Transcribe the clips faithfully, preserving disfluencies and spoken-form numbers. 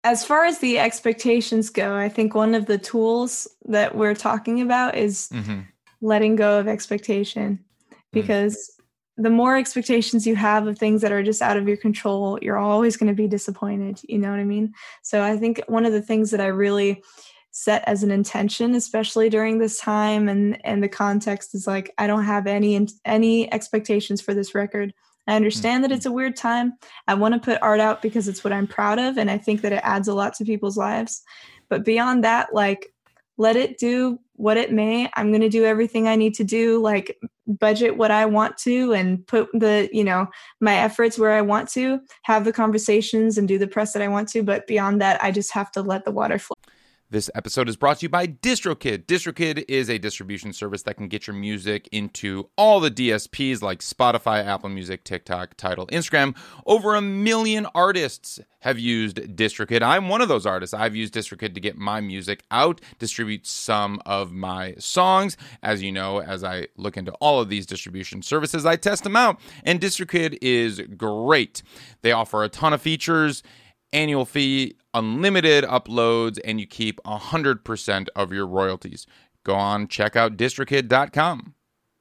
as far as the expectations go, I think one of the tools that we're talking about is mm-hmm. letting go of expectation, because mm-hmm. the more expectations you have of things that are just out of your control, you're always going to be disappointed. You know what I mean? So I think one of the things that I really set as an intention, especially during this time and, and the context, is like, I don't have any, any expectations for this record. I understand mm-hmm. that it's a weird time. I want to put art out because it's what I'm proud of. And I think that it adds a lot to people's lives. But beyond that, like, let it do what it may. I'm going to do everything I need to do, like budget what I want to and put the, you know, my efforts where I want to, have the conversations and do the press that I want to. But beyond that, I just have to let the water flow. This episode is brought to you by DistroKid. DistroKid is a distribution service that can get your music into all the D S Ps like Spotify, Apple Music, TikTok, Tidal, Instagram. Over a million artists have used DistroKid. I'm one of those artists. I've used DistroKid to get my music out, distribute some of my songs. As you know, as I look into all of these distribution services, I test them out. And DistroKid is great. They offer a ton of features, annual fee, unlimited uploads, and you keep one hundred percent of your royalties. Go on, check out distrokid dot com.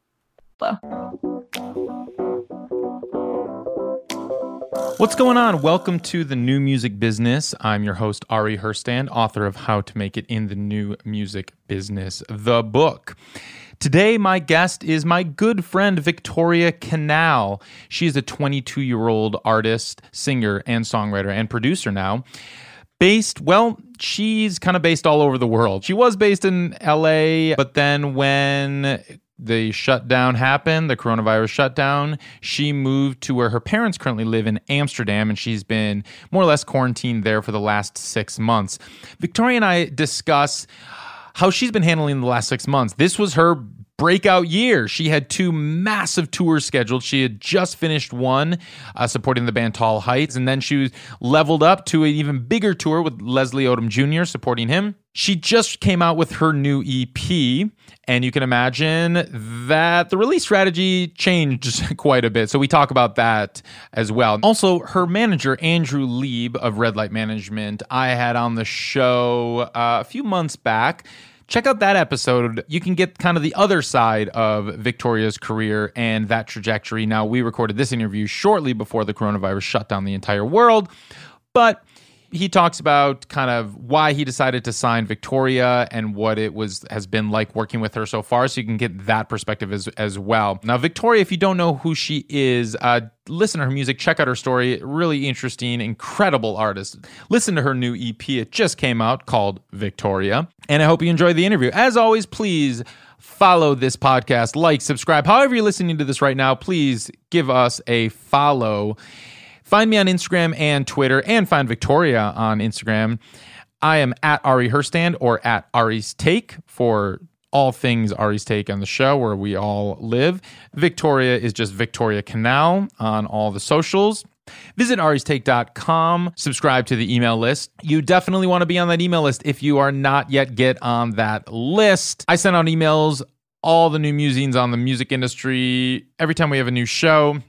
What's going on? Welcome to the New Music Business. I'm your host, Ari Herstand, author of How to Make It in the New Music Business, the book. Today, my guest is my good friend, Victoria Canal. She is a twenty-two-year-old artist, singer, and songwriter, and producer now. Based, well, she's kind of based all over the world. She was based in L A, but then when the shutdown happened, the coronavirus shutdown, she moved to where her parents currently live in Amsterdam, and she's been more or less quarantined there for the last six months. Victoria and I discuss how she's been handling the last six months. This was her breakout year. She had two massive tours scheduled. She had just finished one uh, supporting the band Tall Heights, and then she was leveled up to an even bigger tour with Leslie Odom Junior supporting him. She just came out with her new E P, and you can imagine that the release strategy changed quite a bit. So we talk about that as well. Also, her manager, Andrew Lieb of Red Light Management, I had on the show uh, a few months back. Check out that episode. You can get kind of the other side of Victoria's career and that trajectory. Now, we recorded this interview shortly before the coronavirus shut down the entire world, but he talks about kind of why he decided to sign Victoria and what it was has been like working with her so far, so you can get that perspective as as well. Now, Victoria, if you don't know who she is, uh, listen to her music, check out her story. Really interesting, incredible artist. Listen to her new E P. It just came out called Victoria, and I hope you enjoyed the interview. As always, please follow this podcast, like, subscribe. However you're listening to this right now, please give us a follow. Find me on Instagram and Twitter, and find Victoria on Instagram. I am at Ari Herstand or at Ari's Take for all things Ari's Take on the show, where we all live. Victoria is just Victoria Canal on all the socials. Visit aris take dot com. Subscribe to the email list. You definitely want to be on that email list. If you are not yet, get on that list. I send out emails, all the new musings on the music industry, every time we have a new show.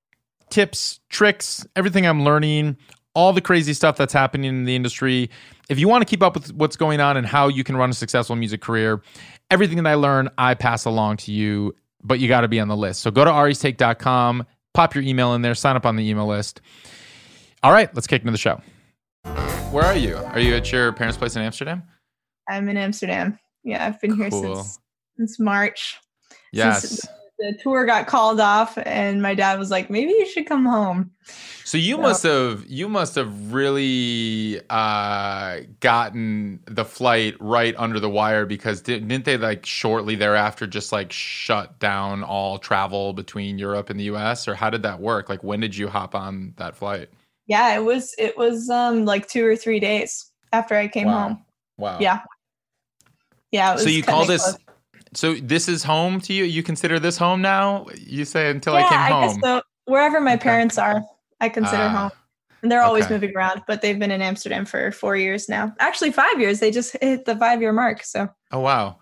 Tips, tricks, everything I'm learning, all the crazy stuff that's happening in the industry. If you want to keep up with what's going on and how you can run a successful music career, everything that I learn, I pass along to you, but you got to be on the list. So go to aris take dot com, pop your email in there, sign up on the email list. All right, let's kick into the show. Where are you? Are you at your parents' place in Amsterdam? I'm in Amsterdam. Yeah, I've been here Cool. since since March. Yes. Since the tour got called off, and my dad was like, maybe you should come home. So you So- must have you must have really uh, gotten the flight right under the wire, because di- didn't they like shortly thereafter just like shut down all travel between Europe and the U S, or how did that work? Like, when did you hop on that flight? Yeah, it was it was um like two or three days after I came Wow. home. Wow. Yeah. Yeah. It was So you cutting call it this? close. So this is home to you? You consider this home now? You say until Yeah, I came I home. guess so. Wherever my Okay. parents are, I consider Ah, home. And they're always okay. moving around, but they've been in Amsterdam for four years now. Actually, five years. They just hit the five-year mark. So Oh, wow.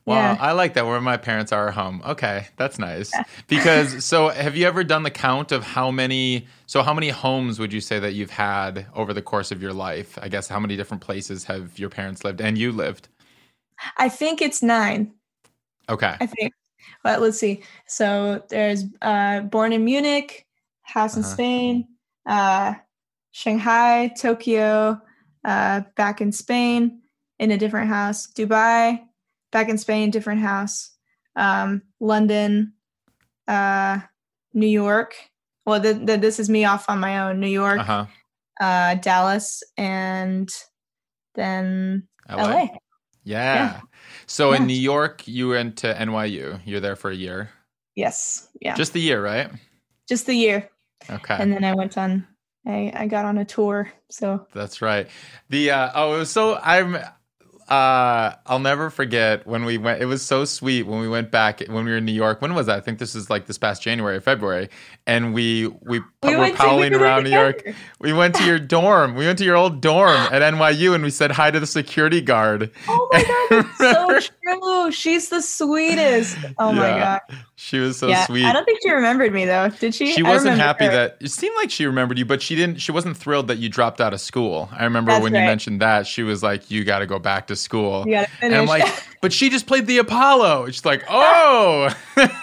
Well, Yeah. I like that, where my parents are home. Okay, that's nice. Because, so have you ever done the count of how many, so how many homes would you say that you've had over the course of your life? I guess how many different places have your parents lived and you lived? I think it's nine. Okay. I think. But let's see. So there's uh, born in Munich, house in Uh-huh. Spain, uh, Shanghai, Tokyo, uh, back in Spain in a different house, Dubai, back in Spain, different house, um, London, uh, New York. Well, th- th- this is me off on my own. New York, Uh-huh. uh, Dallas, and then L A. L A. Yeah. Yeah. So in Yeah. New York, you went to N Y U. You're there for a year. Yes. Yeah. Just, Just the year, right? Just the year. Okay. And then I went on, I, I got on a tour. So That's right. The uh, oh, it was so I'm. Uh, I'll never forget when we went. It was so sweet when we went back when we were in New York. When was that? I think this is like this past January or February, and we we, We were went to- prowling we were around New York. together. We went to your dorm. We went to your old dorm at N Y U, and we said hi to the security guard. Oh my God, that's so true. She's the sweetest. Oh my Yeah. God. She was so Yeah. sweet. I don't think she remembered me though. Did she? She I wasn't remember happy her. that it seemed like she remembered you, but she didn't. She wasn't thrilled that you dropped out of school. I remember That's when you right. mentioned that, she was like, "You got to go back to school." You gotta And I'm finish. like, "But she just played the Apollo." She's like, "Oh,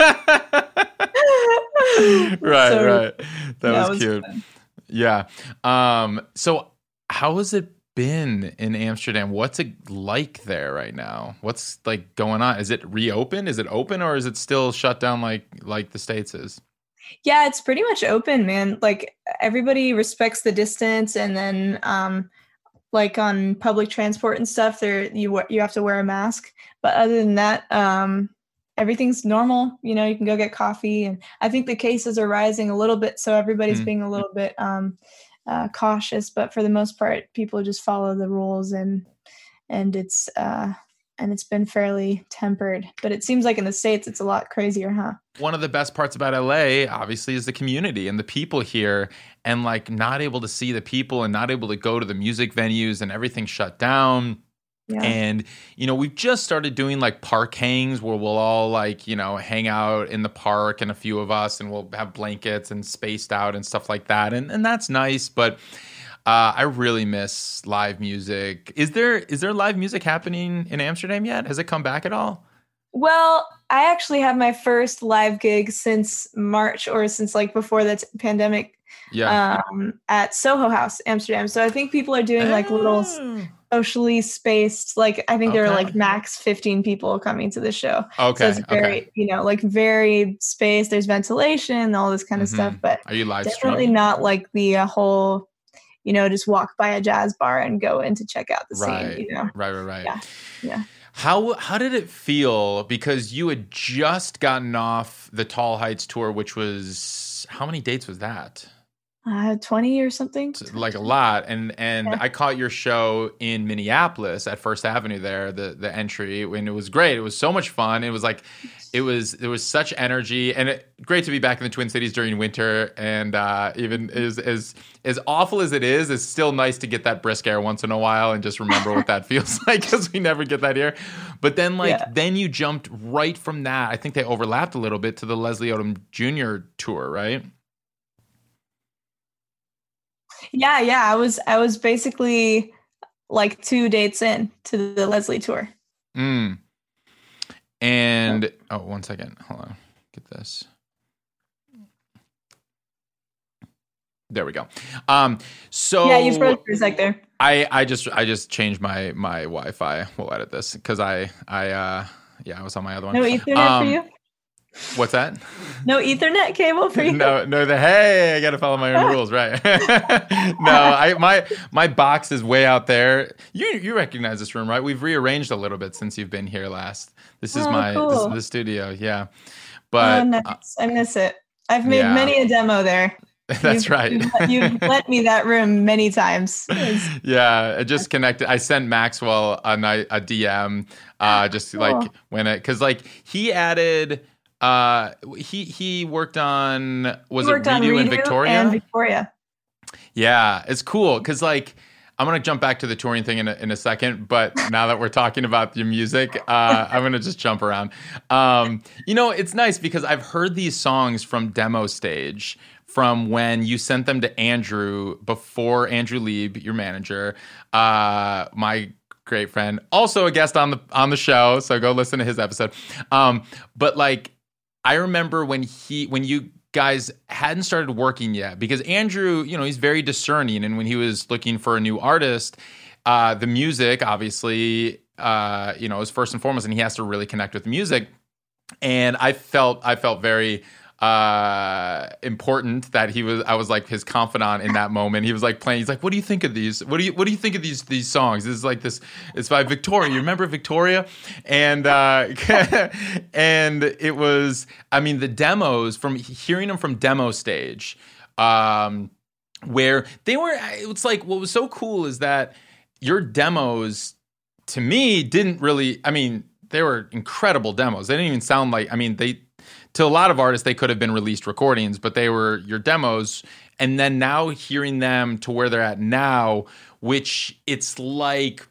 right, So- right." That Yeah, was, it was cute. fun. Yeah. Um. So, how has it been in Amsterdam? What's it like there right now? What's like going on? Is it reopened? Is it open, or is it still shut down like like the States is? Yeah, it's pretty much open, man. Like everybody respects the distance, and then um, like on public transport and stuff, there you we- you have to wear a mask. But other than that, um, everything's normal. You know, you can go get coffee, and I think the cases are rising a little bit, so everybody's Mm. being a little bit um, uh, cautious. But for the most part, people just follow the rules, and and it's uh, and it's been fairly tempered. But it seems like in the States, it's a lot crazier, huh? One of the best parts about L A, obviously, is the community and the people here, and like not able to see the people and not able to go to the music venues and everything shut down. Yeah. And, you know, we've just started doing like park hangs where we'll all like, you know, hang out in the park, and a few of us, and we'll have blankets and spaced out and stuff like that. And and that's nice. But uh, I really miss live music. Is there is there live music happening in Amsterdam yet? Has it come back at all? Well, I actually have my first live gig since March, or since like before the t- pandemic, Yeah. um, at Soho House, Amsterdam. So I think people are doing like little s- Oh. socially spaced, like I think there were Okay. like max fifteen people coming to the show. Okay. So it's very, Okay. you know, like very spaced. There's ventilation, all this kind of Mhm. stuff, but Are you live definitely streaming? not like the uh, whole, you know, just walk by a jazz bar and go in to check out the Right. scene, you know? Right, right, right. Yeah. Yeah. How how did it feel? Because you had just gotten off the Tall Heights tour, which was, how many dates was that? Uh, twenty or something. Like a lot. And and Yeah. I caught your show in Minneapolis at First Avenue there, the the entry, and it was great. It was so much fun. It was like it was there was such energy, and it, great to be back in the Twin Cities during winter. And uh, even as as as awful as it is, it's still nice to get that brisk air once in a while and just remember what that feels like, because we never get that here. But then like Yeah. then you jumped right from that. I think they overlapped a little bit to the Leslie Odom Junior tour, right? Yeah, yeah. I was I was basically like two dates in to the Leslie tour. Mm. And oh, one second. Hold on. Get this. There we go. Um, so Yeah, you froze for a sec there. I, I just I just changed my my Wi-Fi. We'll edit this because I I uh yeah I was on my other one. No Ethernet Um, for you? What's that? No Ethernet cable for you? no, no. The hey, I got to follow my own rules, right? no, I my my box is way out there. You you recognize this room, right? We've rearranged a little bit since you've been here last. This is Oh, my cool. this is the studio, yeah. But Oh, nice. uh, I miss it. I've made yeah. many a demo there. that's You've- right. You've, you've lent me that room many times. It's- yeah, I just connected. I sent Maxwell a ni- a D M, uh, just Cool. like when it because like he added. Uh, he he worked on was he it worked on Redo in Redo Victoria? and Victoria. Yeah, it's cool because like I'm going to jump back to the touring thing in a, in a second, but now that we're talking about your music, uh, I'm going to just jump around. Um, you know, it's nice because I've heard these songs from demo stage from when you sent them to Andrew before Andrew Lieb, your manager, uh, my great friend, also a guest on the on the show. So go listen to his episode. Um, but like, I remember when he when you guys hadn't started working yet, because Andrew, you know, he's very discerning, and when he was looking for a new artist, uh, the music obviously, uh, you know, is first and foremost, and he has to really connect with the music. And I felt I felt very uh important that he was I was like his confidant in that moment. He was like playing, he's like, what do you think of these what do you what do you think of these these songs? This is like this, it's by Victoria, you remember Victoria? And uh and it was, I mean, the demos, from hearing them from demo stage, um where they were, it's like, what was so cool is that your demos to me didn't really, I mean, they were incredible demos. They didn't even sound like, I mean, they, to a lot of artists, they could have been released recordings, but they were your demos. And then now hearing them to where they're at now, which it's like,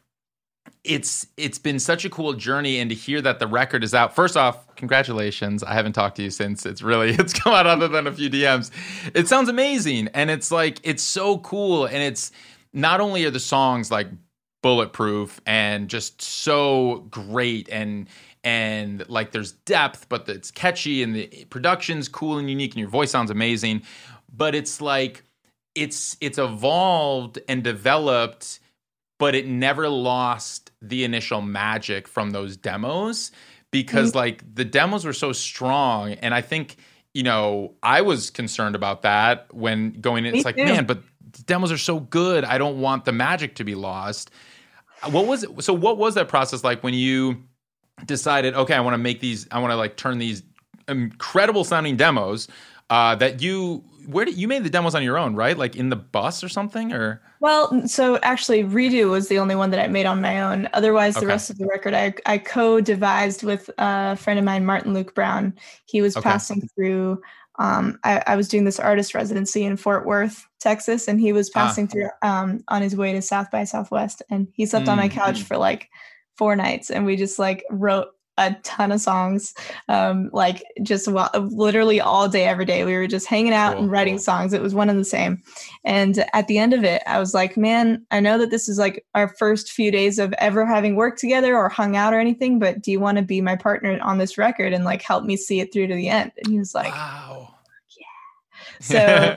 it's it's been such a cool journey. And to hear that the record is out, first off, congratulations. I haven't talked to you since it's really, it's come out other than a few D Ms. It sounds amazing. And it's like, it's so cool. And it's not only are the songs like bulletproof and just so great, and and like there's depth, but it's catchy, and the production's cool and unique, and your voice sounds amazing. But it's like it's it's evolved and developed, but it never lost the initial magic from those demos, because mm-hmm. like the demos were so strong. And I think, you know, I was concerned about that when going in. Me it's like, too. man, but the demos are so good. I don't want the magic to be lost. What was it? So what was that process like when you decided, okay, I want to make these, I want to like turn these incredible sounding demos uh, that you, where did you made the demos on your own, right? Like in the bus or something, or? Well, so actually Redo was the only one that I made on my own. Otherwise, the okay. rest of the record, I, I co-devised with a friend of mine, Martin Luke Brown. He was okay. passing through, um, I, I was doing this artist residency in Fort Worth, Texas, and he was passing ah. through um, on his way to South by Southwest. And he slept mm-hmm. on my couch for like four nights, and we just like wrote a ton of songs, um, like just well, literally all day, every day. We were just hanging out cool, and writing cool. songs. It was one and the same. And at the end of it, I was like, man, I know that this is like our first few days of ever having worked together or hung out or anything, but do you want to be my partner on this record and like help me see it through to the end? And he was like, wow. Yeah. So,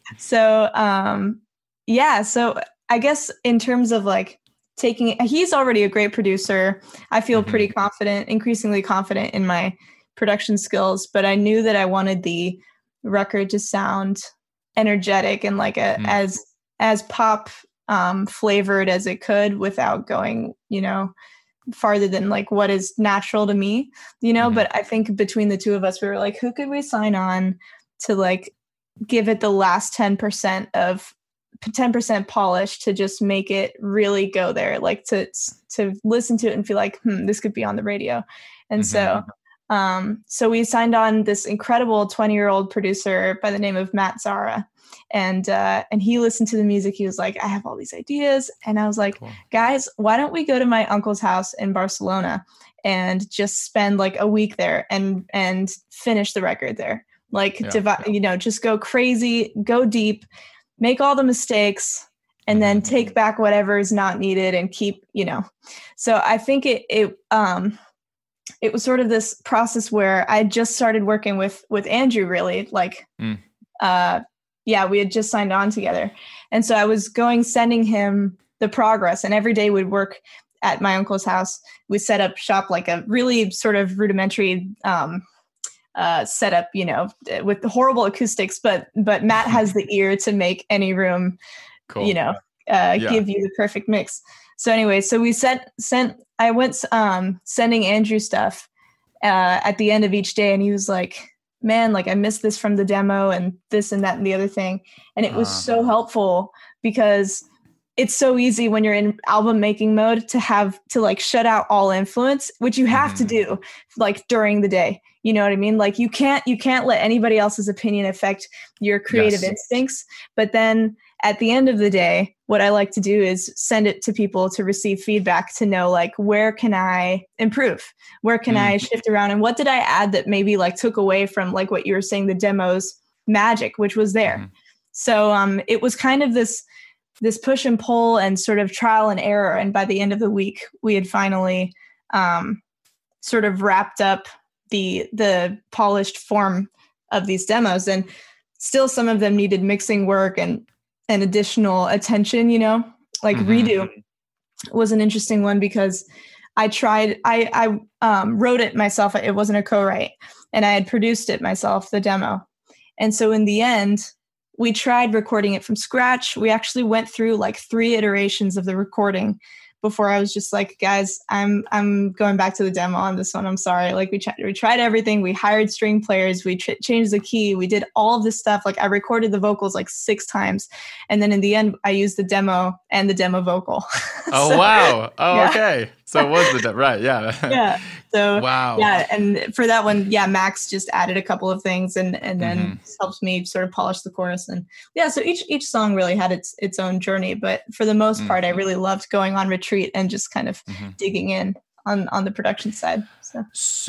so, um, yeah. So I guess in terms of like, taking he's already a great producer. I feel mm-hmm. pretty confident, increasingly confident in my production skills, but I knew that I wanted the record to sound energetic and like a, mm. as as pop um, flavored as it could without going, you know, farther than like what is natural to me, you know. Mm-hmm. But I think between the two of us, we were like, who could we sign on to like give it the last ten percent of ten percent polish to just make it really go there, like to to listen to it and feel like, hmm, this could be on the radio. And mm-hmm. so um, so we signed on this incredible twenty-year-old producer by the name of Matt Zara. And uh, and he listened to the music. He was like, I have all these ideas. And I was like, cool. guys, why don't we go to my uncle's house in Barcelona and just spend like a week there and and finish the record there? Like, yeah, divi- yeah. you know, just go crazy, go deep, make all the mistakes, and then take back whatever is not needed and keep, you know. So I think it it um it was sort of this process where I just started working with with Andrew, really, like mm. uh yeah, we had just signed on together. And so I was going, sending him the progress, and every day we'd work at my uncle's house. We set up shop, like a really sort of rudimentary um Uh, set up, you know, with the horrible acoustics, but but Matt has the ear to make any room, cool. you know, uh, yeah. give you the perfect mix. So anyway, so we sent sent. I went um, sending Andrew stuff uh, at the end of each day, and he was like, "Man, like I missed this from the demo, and this and that and the other thing," and it was uh. so helpful because it's so easy when you're in album making mode to have to like shut out all influence, which you have mm-hmm. to do like during the day. You know what I mean? Like you can't, you can't let anybody else's opinion affect your creative yes. instincts. But then at the end of the day, what I like to do is send it to people to receive feedback, to know like, where can I improve? Where can mm. I shift around? And what did I add that maybe like took away from like what you were saying, the demo's magic, which was there. Mm. So um, it was kind of this, this push and pull and sort of trial and error. And by the end of the week, we had finally um, sort of wrapped up the, the polished form of these demos. And still some of them needed mixing work and and additional attention, you know, like mm-hmm. Redo was an interesting one because I tried, I, I um, wrote it myself. It wasn't a co-write, and I had produced it myself, the demo. And so in the end, we tried recording it from scratch. We actually went through like three iterations of the recording before I was just like, guys, I'm I'm going back to the demo on this one. I'm sorry. Like we, ch- we tried everything. We hired string players. We tr- changed the key. We did all of this stuff. Like I recorded the vocals like six times. And then in the end, I used the demo and the demo vocal. Oh, so, wow. Oh, yeah. Okay. So it was the demo. Right. Yeah. Yeah. So, wow. Yeah. And for that one, yeah, Max just added a couple of things and, and then mm-hmm. helped me sort of polish the chorus. And yeah, so each, each song really had its, its own journey, but for the most mm-hmm. part, I really loved going on retreat and just kind of mm-hmm. digging in on, on the production side. So,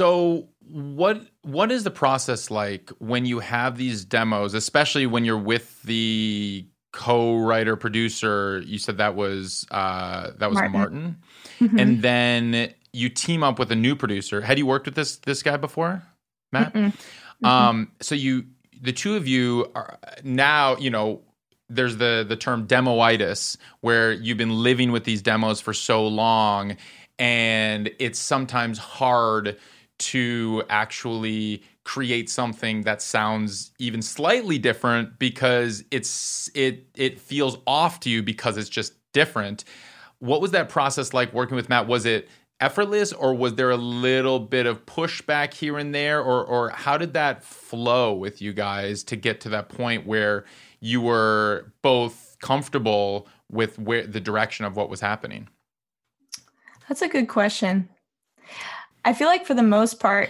so what, what is the process like when you have these demos, especially when you're with the co-writer producer? You said that was, uh, that was Martin, Martin. Mm-hmm. And then you team up with a new producer. Had you worked with this this guy before, Matt? Mm-mm. Mm-hmm. Um, so you, the two of you are now, you know, there's the the term demoitis, where you've been living with these demos for so long, and it's sometimes hard to actually create something that sounds even slightly different because it's it it feels off to you because it's just different. What was that process like working with Matt? Was it effortless, or was there a little bit of pushback here and there, or or how did that flow with you guys to get to that point where you were both comfortable with where the direction of what was happening? That's a good question. I feel like for the most part,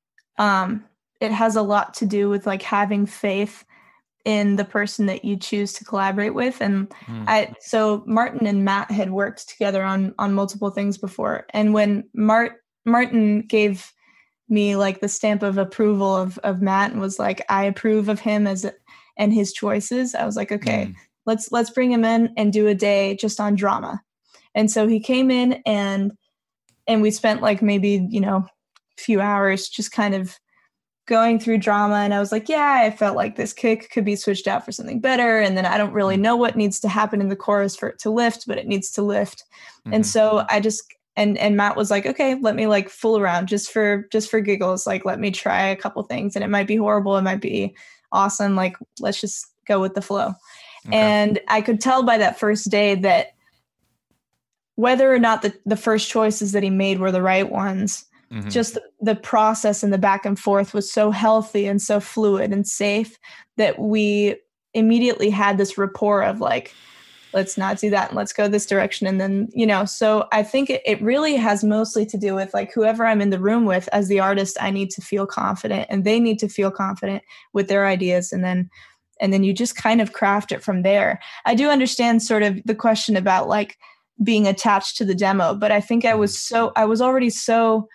um, it has a lot to do with like having faith in the person that you choose to collaborate with. And mm. I, so Martin and Matt had worked together on, on multiple things before. And when Mart, Martin gave me like the stamp of approval of, of Matt and was like, I approve of him as, and his choices, I was like, okay, mm. let's, let's bring him in and do a day just on drama. And so he came in and, and we spent like maybe, you know, a few hours just kind of going through drama. And I was like, yeah, I felt like this kick could be switched out for something better. And then I don't really know what needs to happen in the chorus for it to lift, but it needs to lift. Mm-hmm. And so I just, and, and Matt was like, okay, let me like fool around just for, just for giggles. Like, let me try a couple things, and it might be horrible. It might be awesome. Like, let's just go with the flow. Okay. And I could tell by that first day that whether or not the, the first choices that he made were the right ones, mm-hmm. just the, the process and the back and forth was so healthy and so fluid and safe that we immediately had this rapport of like, let's not do that and let's go this direction. And then, you know, so I think it, it really has mostly to do with like whoever I'm in the room with as the artist, I need to feel confident and they need to feel confident with their ideas. And then, and then you just kind of craft it from there. I do understand sort of the question about like being attached to the demo, but I think I was so, I was already so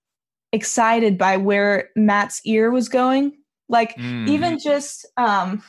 excited by where Matt's ear was going. Like mm. even just, um,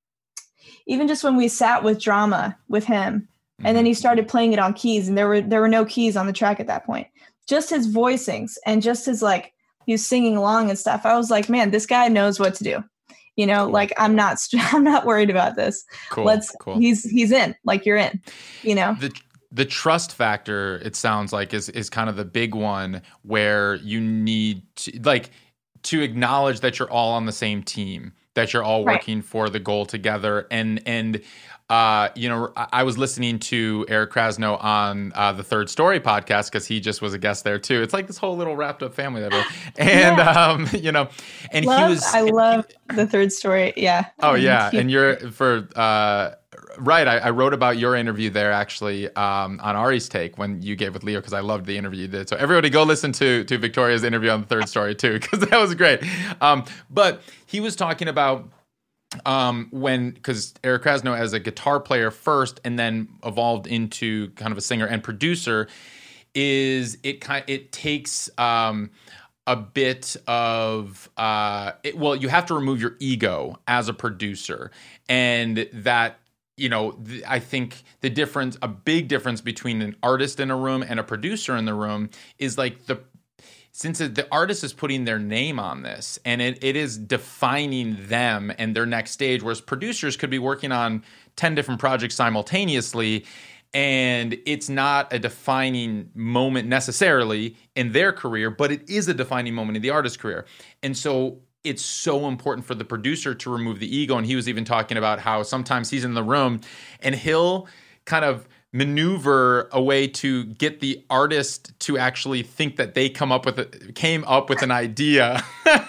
even just when we sat with drama with him mm-hmm. and then he started playing it on keys and there were, there were no keys on the track at that point, just his voicings and just his, like, he was singing along and stuff. I was like, man, this guy knows what to do. You know, cool. like I'm not, I'm not worried about this. Cool. Let's, cool. he's, he's in, like you're in, you know? The- The trust factor, it sounds like, is is kind of the big one where you need to, like, to acknowledge that you're all on the same team, that you're all working right. for the goal together. And, and uh, you know, I was listening to Eric Krasno on uh, the Third Story podcast because he just was a guest there too. It's like this whole little wrapped up family there. And, yeah. um, you know, and love, he was... I love the Third Story, yeah. Oh, yeah. And you're, for... Uh, Right. I, I wrote about your interview there actually um, on Ari's Take when you gave with Leo because I loved the interview you did. So everybody go listen to to Victoria's interview on the Third Story too because that was great. Um, but he was talking about um, when, because Eric Krasno as a guitar player first and then evolved into kind of a singer and producer, is it kind it takes um, a bit of uh, it, well, you have to remove your ego as a producer, and that, you know, th- I think the difference, a big difference between an artist in a room and a producer in the room is like the since the artist is putting their name on this and it, it is defining them and their next stage, whereas producers could be working on ten different projects simultaneously, and it's not a defining moment necessarily in their career, but it is a defining moment in the artist's career. And so it's so important for the producer to remove the ego. And he was even talking about how sometimes he's in the room and he'll kind of maneuver a way to get the artist to actually think that they come up with a, came up with an idea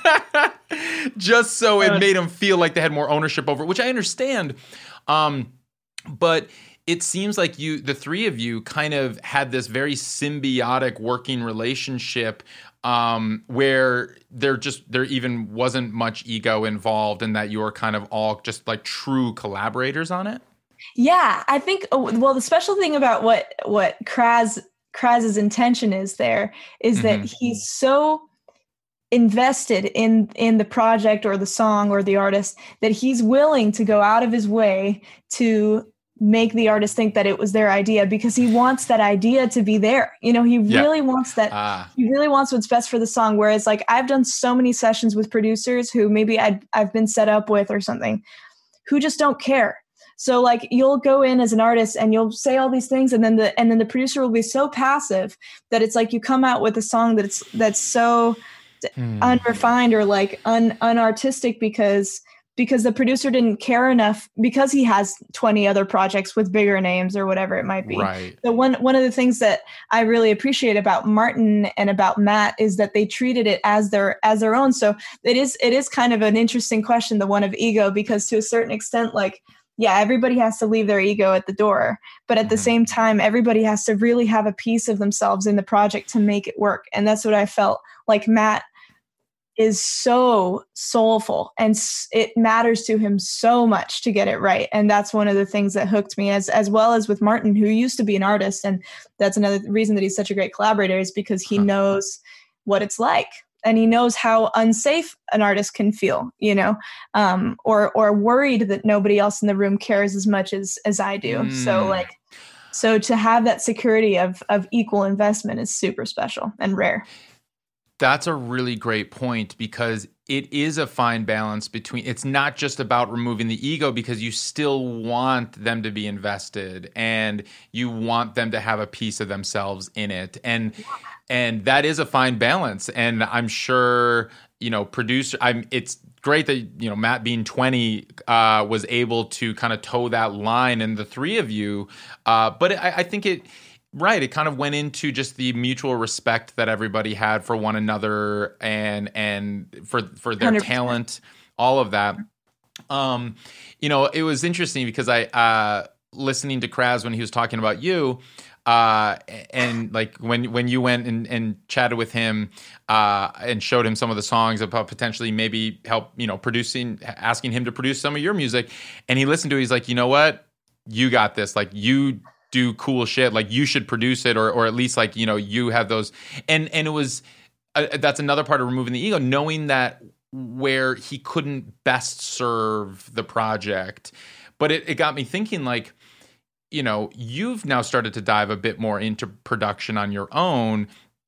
just so it made them feel like they had more ownership over it, which I understand. Um, but it seems like you, the three of you kind of had this very symbiotic working relationship um, where there just, there even wasn't much ego involved, and that you were kind of all just like true collaborators on it. Yeah, I think, well, the special thing about what what Kraz Kraz's intention is there is that mm-hmm. he's so invested in in the project or the song or the artist that he's willing to go out of his way to make the artist think that it was their idea, because he wants that idea to be there. You know, he yeah. really wants that. Ah. He really wants what's best for the song. Whereas like I've done so many sessions with producers who maybe I'd, I've been set up with or something, who just don't care. So like you'll go in as an artist and you'll say all these things, and then the and then the producer will be so passive that it's like you come out with a song that's that's so hmm. unrefined or like un unartistic because because the producer didn't care enough, because he has twenty other projects with bigger names or whatever it might be. Right. So one one of the things that I really appreciate about Martin and about Matt is that they treated it as their as their own. So it is it is kind of an interesting question, the one of ego, because to a certain extent, like, yeah, everybody has to leave their ego at the door. But at mm-hmm. the same time, everybody has to really have a piece of themselves in the project to make it work. And that's what I felt like. Matt is so soulful, and it matters to him so much to get it right. And that's one of the things that hooked me, as as well as with Martin, who used to be an artist. And that's another reason that he's such a great collaborator, is because he huh. knows what it's like. And he knows how unsafe an artist can feel, you know, um, or or worried that nobody else in the room cares as much as as I do. Mm. So like, so to have that security of of equal investment is super special and rare. That's a really great point, because it is a fine balance between, it's not just about removing the ego, because you still want them to be invested and you want them to have a piece of themselves in it. And yeah. And that is a fine balance. And I'm sure, you know, producer, I'm, it's great that, you know, Matt being twenty uh, was able to kind of toe that line, and the three of you. Uh, but I, I think it, right, it kind of went into just the mutual respect that everybody had for one another and and for for their one hundred percent talent, all of that. Um, you know, it was interesting because I, uh, listening to Kraz when he was talking about you, Uh, and like when when you went and, and chatted with him uh, and showed him some of the songs about potentially maybe help, you know, producing, asking him to produce some of your music, and he listened to it, he's like, you know what, you got this, like you do cool shit, like you should produce it, or or at least like, you know, you have those, and and it was uh, that's another part of removing the ego, knowing that where he couldn't best serve the project, but it, it got me thinking, like, you know, you've now started to dive a bit more into production on your own.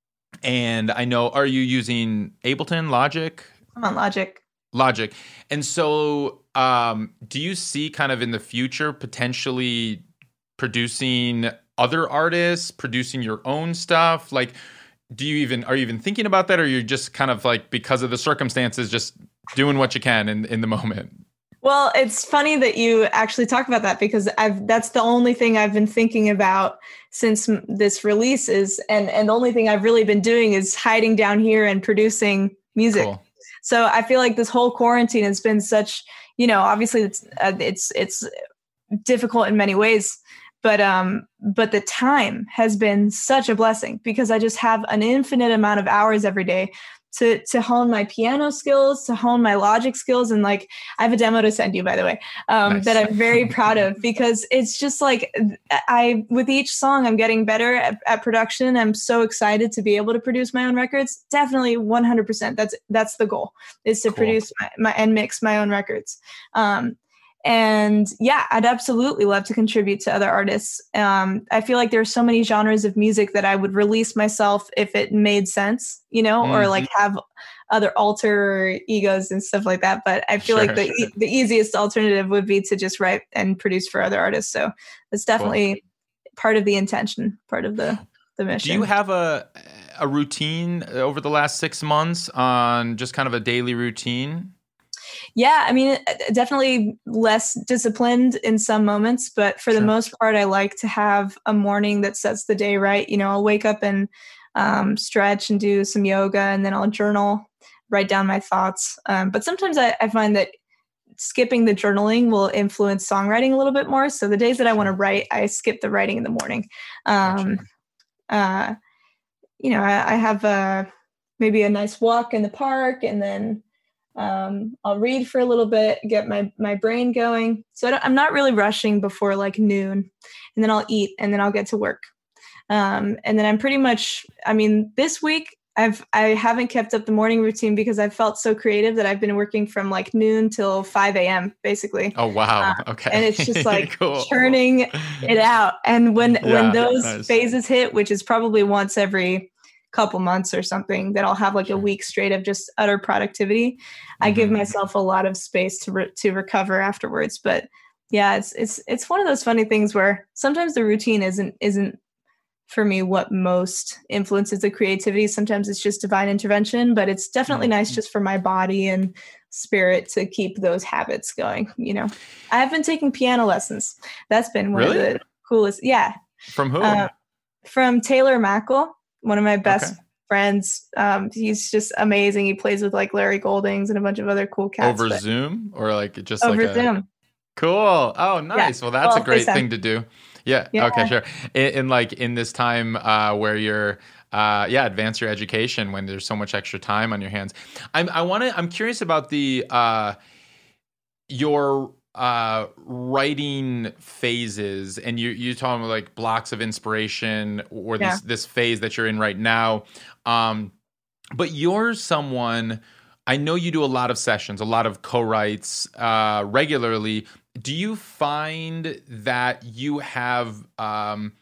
And I know, are you using Ableton, Logic? I'm on Logic. Logic. And so um, do you see kind of in the future potentially producing other artists, producing your own stuff? Like, do you even, are you even thinking about that? Or you're just kind of like, because of the circumstances, just doing what you can in, in the moment? Well, it's funny that you actually talk about that, because I've that's the only thing I've been thinking about since this release is, and, and the only thing I've really been doing is hiding down here and producing music. Cool. So I feel like this whole quarantine has been such, you know, obviously it's uh, it's it's difficult in many ways, but um, but the time has been such a blessing, because I just have an infinite amount of hours every day to to hone my piano skills, to hone my Logic skills. And like, I have a demo to send you, by the way, um, nice. that I'm very proud of, because it's just like, I, with each song, I'm getting better at, at production. I'm so excited to be able to produce my own records. Definitely one hundred percent. That's, that's the goal, is to cool. produce my, my and mix my own records. Um, And yeah, I'd absolutely love to contribute to other artists. Um, I feel like there are so many genres of music that I would release myself if it made sense, you know, mm-hmm. or like have other alter egos and stuff like that. But I feel sure, like the sure. e- the easiest alternative would be to just write and produce for other artists. So it's definitely cool. part of the intention, part of the, the mission. Do you have a a routine over the last six months on just kind of a daily routine? Yeah, I mean, definitely less disciplined in some moments, but for sure. the most part, I like to have a morning that sets the day right. You know, I'll wake up and um, stretch and do some yoga, and then I'll journal, write down my thoughts. Um, but sometimes I, I find that skipping the journaling will influence songwriting a little bit more. So the days that I want to write, I skip the writing in the morning. Um, gotcha. uh, you know, I, I have a, maybe a nice walk in the park, and then Um, I'll read for a little bit, get my, my brain going. So I don't, I'm not really rushing before like noon, and then I'll eat, and then I'll get to work. Um, and then I'm pretty much, I mean, this week I've, I haven't kept up the morning routine because I've felt so creative that I've been working from like noon till five a.m. basically. Oh, wow. Um, okay. And it's just like cool. churning it out. And when, yeah, when those nice. phases hit, which is probably once every couple months or something, that I'll have like a week straight of just utter productivity. Mm-hmm. I give myself a lot of space to re- to recover afterwards. But yeah, it's it's it's one of those funny things where sometimes the routine isn't isn't for me what most influences the creativity. Sometimes it's just divine intervention, but it's definitely mm-hmm. nice just for my body and spirit to keep those habits going. You know, I have been taking piano lessons. That's been one really? of the coolest. Yeah. From who? Uh, from Taylor Mackle. One of my best okay. friends. Um, he's just amazing. He plays with like Larry Goldings and a bunch of other cool cats. Over Zoom or like just over like a... Zoom. Cool. Oh, nice. Yeah. Well, that's well, a great thing to do. Yeah. yeah. Okay, sure. In, in like in this time uh, where you're, uh, yeah, advance your education when there's so much extra time on your hands. I'm, I want to. I'm curious about the uh, your. uh writing phases, and you you talking about like blocks of inspiration or this yeah. this phase that you're in right now, um but you're someone, I know you do a lot of sessions, a lot of co-writes uh regularly. Do you find that you have um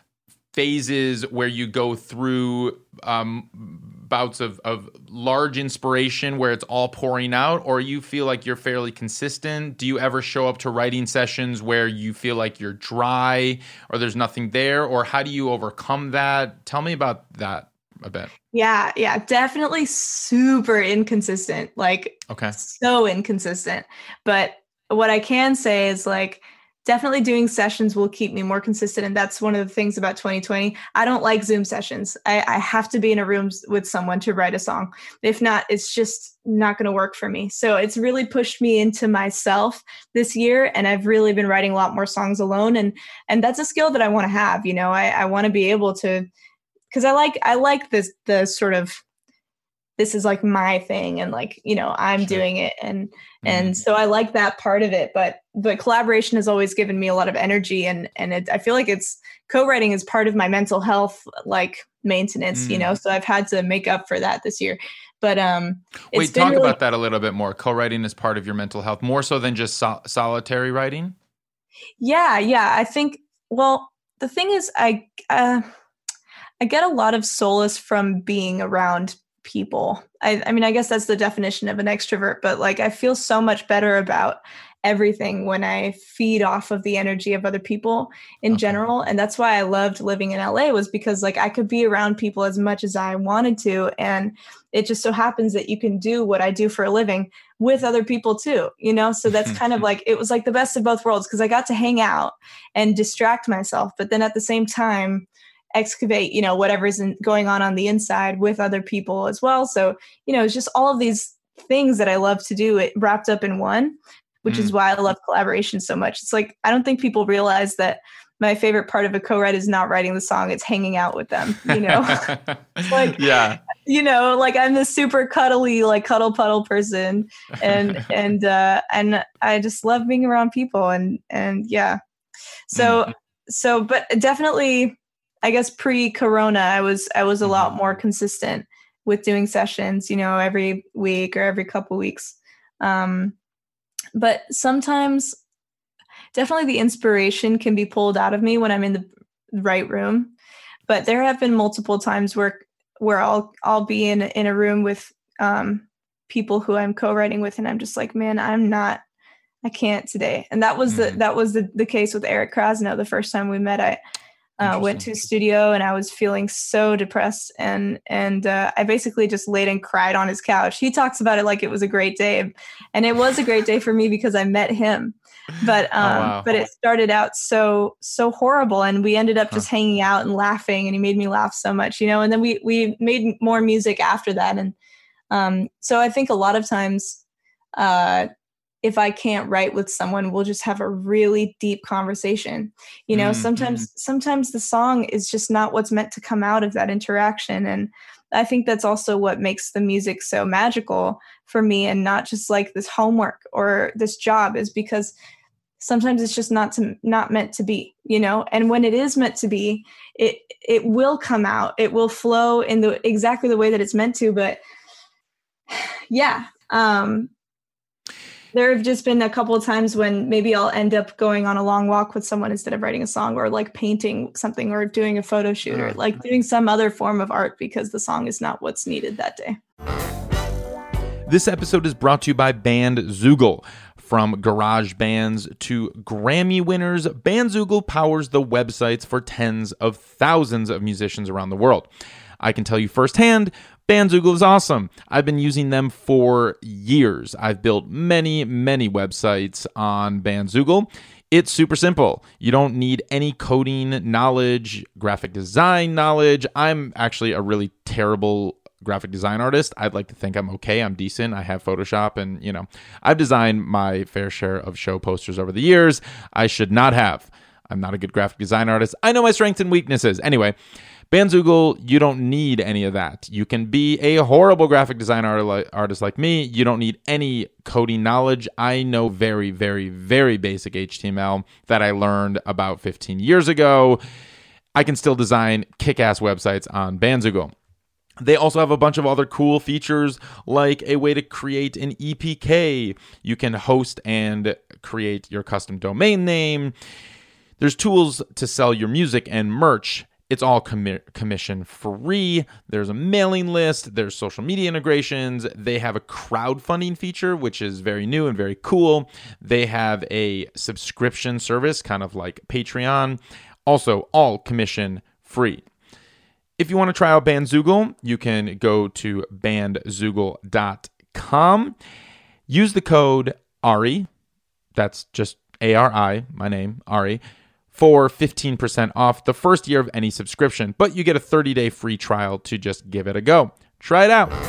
phases where you go through um bouts of, of large inspiration where it's all pouring out, or you feel like you're fairly consistent? Do you ever show up to writing sessions where you feel like you're dry or there's nothing there, or how do you overcome that? Tell me about that a bit. Yeah, yeah, definitely super inconsistent, like okay. so inconsistent. But what I can say is like, definitely doing sessions will keep me more consistent. And that's one of the things about twenty twenty. I don't like Zoom sessions. I, I have to be in a room with someone to write a song. If not, it's just not going to work for me. So it's really pushed me into myself this year. And I've really been writing a lot more songs alone. And, and that's a skill that I want to have. You know, I, I want to be able to, because I like, I like this, the sort of, this is like my thing, and like, you know, I'm sure. doing it. And, mm-hmm. and so I like that part of it, but, but collaboration has always given me a lot of energy, and, and it, I feel like it's co-writing is part of my mental health, like maintenance, mm. you know, so I've had to make up for that this year. But, um, wait, talk really- about that a little bit more. Co-writing is part of your mental health, more so than just sol- solitary writing. Yeah. Yeah. I think, well, the thing is, I, uh, I get a lot of solace from being around people. I, I mean, I guess that's the definition of an extrovert, but like, I feel so much better about everything when I feed off of the energy of other people in okay. general. And that's why I loved living in L A, was because like I could be around people as much as I wanted to. And it just so happens that you can do what I do for a living with other people too, you know? So that's kind of like, it was like the best of both worlds, because I got to hang out and distract myself, but then at the same time, excavate, you know, whatever's in, going on on the inside with other people as well. So, you know, it's just all of these things that I love to do, it wrapped up in one, which mm. is why I love collaboration so much. It's like, I don't think people realize that my favorite part of a co-write is not writing the song, it's hanging out with them, you know? It's like, yeah. you know, like I'm the super cuddly, like cuddle puddle person. And, and, uh, and I just love being around people and, and yeah. So, mm. so, but definitely, I guess pre-corona, I was, I was a mm-hmm. lot more consistent with doing sessions, you know, every week or every couple weeks. Um, but sometimes definitely the inspiration can be pulled out of me when I'm in the right room. But there have been multiple times where where I'll I'll be in in a room with um, people who I'm co-writing with, and I'm just like, man, I'm not, I can't today. And that was mm-hmm. the that was the, the case with Eric Krasno. The first time we met, I uh, went to his studio, and I was feeling so depressed, and and uh, I basically just laid and cried on his couch. He talks about it like it was a great day, and it was a great day for me because I met him. But um, oh, wow. but it started out so so horrible, and we ended up just huh. hanging out and laughing, and he made me laugh so much, you know. And then we we made more music after that, and um, so I think a lot of times, uh, if I can't write with someone, we'll just have a really deep conversation. You know, mm-hmm. sometimes sometimes the song is just not what's meant to come out of that interaction, and I think that's also what makes the music so magical for me, and not just like this homework or this job, is because sometimes it's just not to, not meant to be, you know. And when it is meant to be, it it will come out. It will flow in the exactly the way that it's meant to. But yeah, um, there have just been a couple of times when maybe I'll end up going on a long walk with someone instead of writing a song, or like painting something, or doing a photo shoot, or like doing some other form of art because the song is not what's needed that day. This episode is brought to you by Bandzoogle. From garage bands to Grammy winners, Bandzoogle powers the websites for tens of thousands of musicians around the world. I can tell you firsthand, Bandzoogle is awesome. I've been using them for years. I've built many, many websites on Bandzoogle. It's super simple. You don't need any coding knowledge, graphic design knowledge. I'm actually a really terrible graphic design artist. I'd like to think I'm okay. I'm decent. I have Photoshop, and, you know, I've designed my fair share of show posters over the years. I should not have. I'm not a good graphic design artist. I know my strengths and weaknesses. Anyway, Bandzoogle, you don't need any of that. You can be a horrible graphic design art- artist like me. You don't need any coding knowledge. I know very, very, very basic H T M L that I learned about fifteen years ago. I can still design kick-ass websites on Bandzoogle. They also have a bunch of other cool features, like a way to create an E P K. You can host and create your custom domain name. There's tools to sell your music and merch. It's all commi- commission free. There's a mailing list. There's social media integrations. They have a crowdfunding feature, which is very new and very cool. They have a subscription service, kind of like Patreon. Also, all commission free. If you want to try out Bandzoogle, you can go to bandzoogle dot com. Use the code Ari, that's just A R I, my name, Ari, for fifteen percent off the first year of any subscription. But you get a thirty-day free trial to just give it a go. Try it out.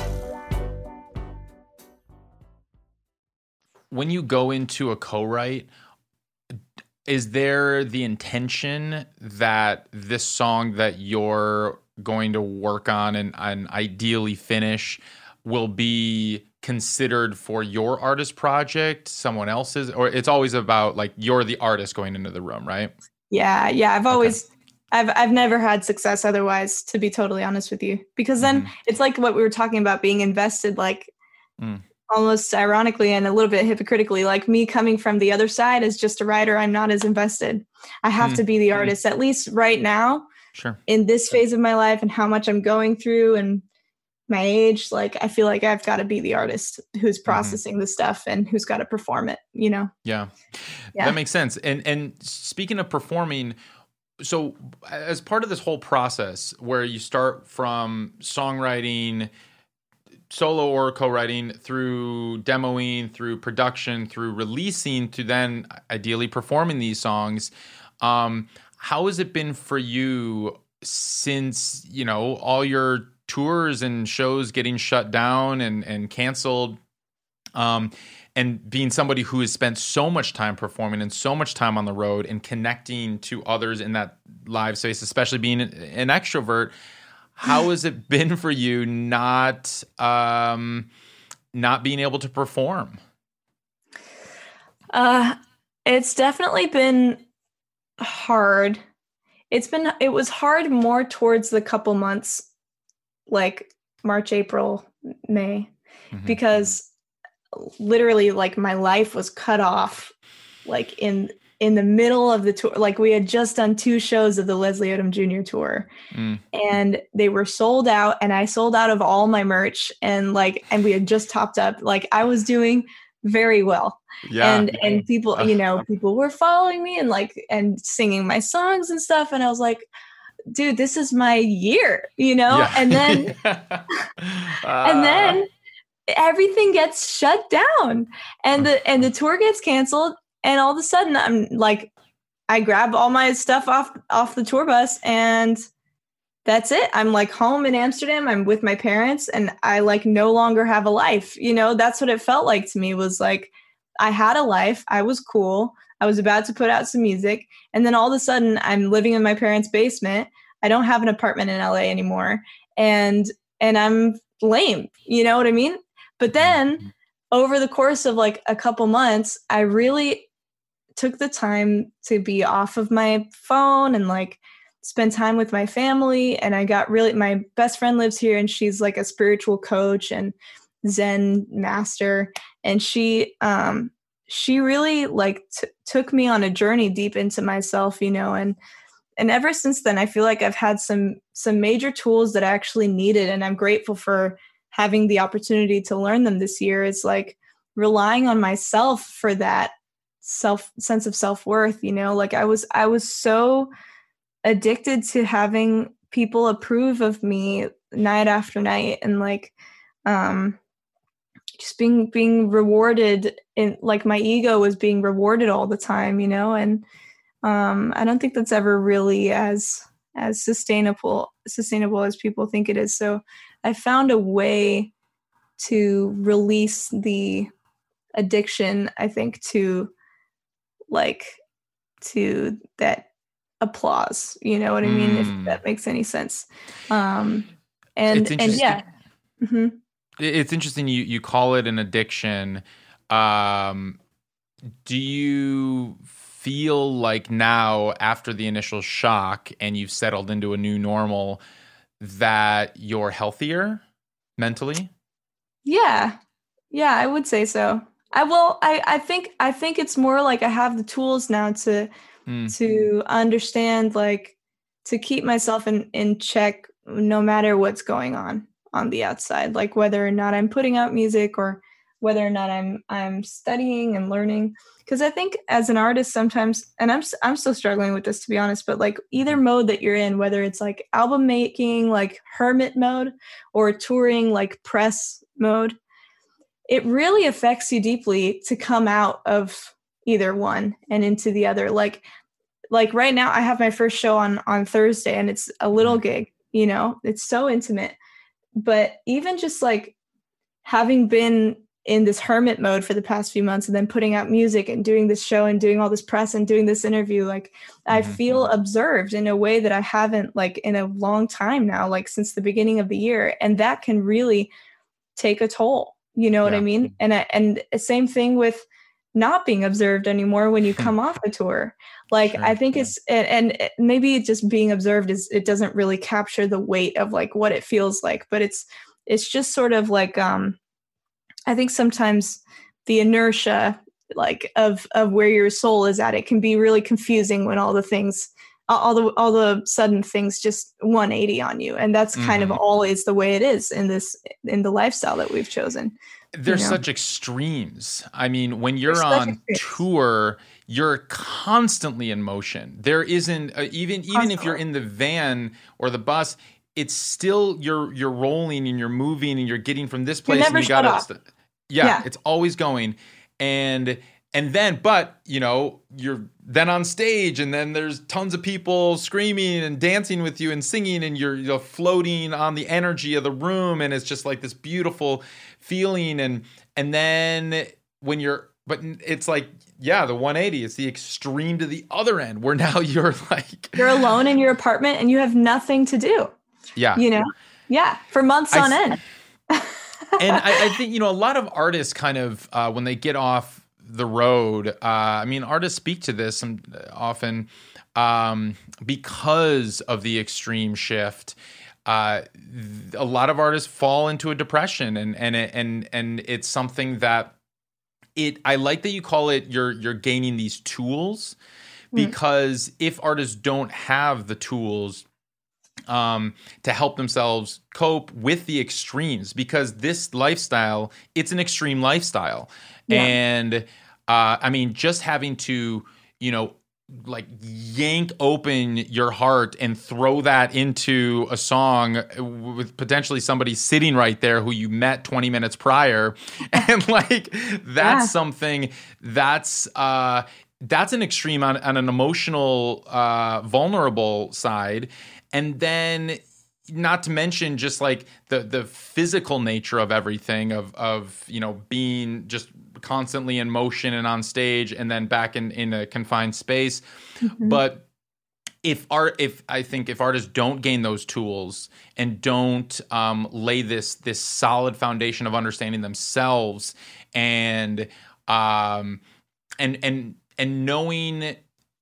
When you go into a co-write, is there the intention that this song that you're going to work on and, and ideally finish will be considered for your artist project, someone else's, or it's always about like you're the artist going into the room, right? Yeah, yeah. I've always, okay. I've I've never had success otherwise, to be totally honest with you, because then mm-hmm. it's like what we were talking about, being invested, like. Mm. Almost ironically and a little bit hypocritically, like me coming from the other side as just a writer, I'm not as invested. I have mm. to be the artist, at least right now, sure. in this phase of my life and how much I'm going through and my age. Like, I feel like I've got to be the artist who's processing mm-hmm. the stuff and who's got to perform it, you know? Yeah. yeah. That makes sense. And, and speaking of performing, so as part of this whole process where you start from songwriting, solo or co-writing, through demoing, through production, through releasing, to then ideally performing these songs. Um, how has it been for you since, you know, all your tours and shows getting shut down and, and canceled, um, and being somebody who has spent so much time performing and so much time on the road and connecting to others in that live space, especially being an extrovert? how has it been for you not um, not being able to perform? Uh, it's definitely been hard. It's been, it was hard more towards the couple months, like March, April, May, mm-hmm. because literally like my life was cut off, like in, in the middle of the tour. Like we had just done two shows of the Leslie Odom Junior tour mm. and they were sold out, and I sold out of all my merch, and like, and we had just topped up. Like I was doing very well. Yeah. And, and people, you know, people were following me and like, and singing my songs and stuff. And I was like, dude, this is my year, you know? Yeah. And then, uh. and then everything gets shut down, and the, and the tour gets canceled. And all of a sudden I'm like, I grab all my stuff off, off the tour bus, and that's it. I'm like home in Amsterdam. I'm with my parents, and I like no longer have a life. You know, that's what it felt like to me, was like, I had a life. I was cool. I was about to put out some music. And then all of a sudden I'm living in my parents' basement. I don't have an apartment in L A anymore. And, and I'm lame, you know what I mean? But then over the course of like a couple months, I really took the time to be off of my phone and like spend time with my family. And I got really, my best friend lives here, and she's like a spiritual coach and Zen master. And she, um, she really like t- took me on a journey deep into myself, you know, and, and ever since then, I feel like I've had some, some major tools that I actually needed. And I'm grateful for having the opportunity to learn them this year. Is like relying on myself for that self sense of self-worth, you know, like I was, I was so addicted to having people approve of me night after night. And like, um, just being, being rewarded in like my ego was being rewarded all the time, you know? And, um, I don't think that's ever really as, as sustainable, sustainable as people think it is. So I found a way to release the addiction, I think, to like, to that applause, you know what I mean? Mm. If that makes any sense. Um, and, and yeah. Mm-hmm. It's interesting you, you call it an addiction. Um, do you feel like now, after the initial shock and you've settled into a new normal, that you're healthier mentally? Yeah. Yeah, I would say so. I will, I, I think, I think it's more like I have the tools now to, mm. to understand, like, to keep myself in, in check no matter what's going on on the outside, like whether or not I'm putting out music or whether or not I'm, I'm studying and learning. Cause I think as an artist sometimes, and I'm, I'm still struggling with this, to be honest, but like either mode that you're in, whether it's like album making, like hermit mode, or touring, like press mode, it really affects you deeply to come out of either one and into the other. Like, like right now I have my first show on, on Thursday, and it's a little gig, you know, it's so intimate. But even just like having been in this hermit mode for the past few months, and then putting out music and doing this show and doing all this press and doing this interview, like mm-hmm. I feel observed in a way that I haven't like in a long time now, like since the beginning of the year. And that can really take a toll, you know what yeah. I mean? And, I, and same thing with not being observed anymore when you come off the tour. Like, sure, I think yeah. it's, and, and maybe just being observed is, it doesn't really capture the weight of like what it feels like, but it's, it's just sort of like, um, I think sometimes the inertia, like of, of where your soul is at, it can be really confusing when all the things, all the, all the sudden things just one eighty on you. And that's kind mm-hmm. of always the way it is in this, in the lifestyle that we've chosen. There's you know? such extremes. I mean, when you're There's on tour, you're constantly in motion. There isn't uh, even even constantly. If you're in the van or the bus, it's still you're you're rolling and you're moving and you're getting from this place. You're never and you shut gotta, off. Yeah, yeah, it's always going. And and then, but you know, you're then on stage, and then there's tons of people screaming and dancing with you and singing, and you're, you're floating on the energy of the room, and it's just like this beautiful feeling. And and then when you're, but it's like, yeah, the one eighty, it's the extreme to the other end, where now you're like, you're alone in your apartment and you have nothing to do. Yeah. You know? Yeah. For months I, on end. And I, I think, you know, a lot of artists kind of, uh, when they get off the road, uh, I mean, artists speak to this often um, because of the extreme shift. Uh, a lot of artists fall into a depression, and and and and it's something that it. I like that you call it. You're you're gaining these tools, because mm. if artists don't have the tools um, to help themselves cope with the extremes, because this lifestyle, it's an extreme lifestyle, yeah. and uh, I mean, just having to, you know, like yank open your heart and throw that into a song with potentially somebody sitting right there who you met twenty minutes prior. And like, that's yeah. something that's, uh, that's an extreme on, on an emotional, uh, vulnerable side. And then not to mention just like the, the physical nature of everything of, of, you know, being just constantly in motion and on stage and then back in, in a confined space. Mm-hmm. But if art, if I think if artists don't gain those tools and don't um, lay this, this solid foundation of understanding themselves and, um, and, and, and knowing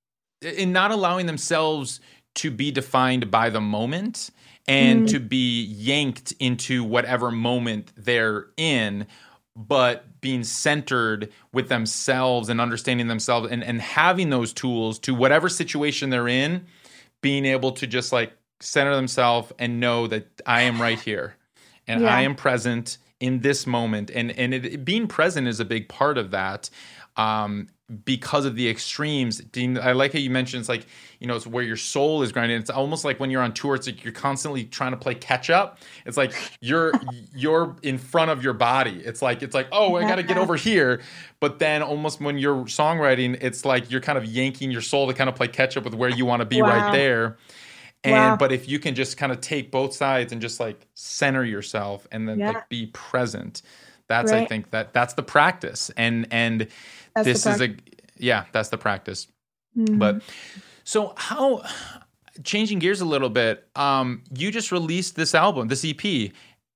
and not allowing themselves to be defined by the moment and mm. to be yanked into whatever moment they're in, but being centered with themselves and understanding themselves and, and having those tools to whatever situation they're in, being able to just like center themselves and know that I am right here and yeah. I am present in this moment. And, and it, being present is a big part of that. Um, because of the extremes. I like how you mentioned it's like, you know, it's where your soul is grinding. It's almost like when you're on tour, it's like you're constantly trying to play catch up. It's like you're you're in front of your body. It's like it's like, oh, I got to get over here. But then almost when you're songwriting, it's like you're kind of yanking your soul to kind of play catch up with where you want to be wow. right there. And wow. but if you can just kind of take both sides and just like center yourself and then yeah. like be present, that's right. I think that that's the practice. And and That's this is a, yeah, that's the practice. Mm-hmm. But so how, changing gears a little bit, um, you just released this album, this E P.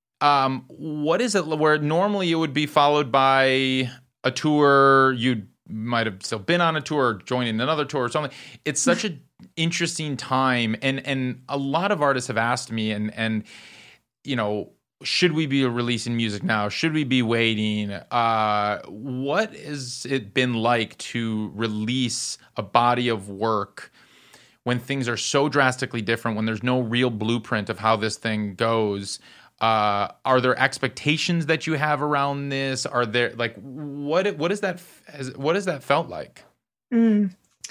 Um, what is it where normally it would be followed by a tour? You might have still been on a tour or joining another tour or something. It's such an interesting time. And, and a lot of artists have asked me and, and, you know, should we be releasing music now? Should we be waiting? Uh, what has it been like to release a body of work when things are so drastically different, when there's no real blueprint of how this thing goes? Uh, are there expectations that you have around this? Are there like what? What is that? What has that felt like? Mm.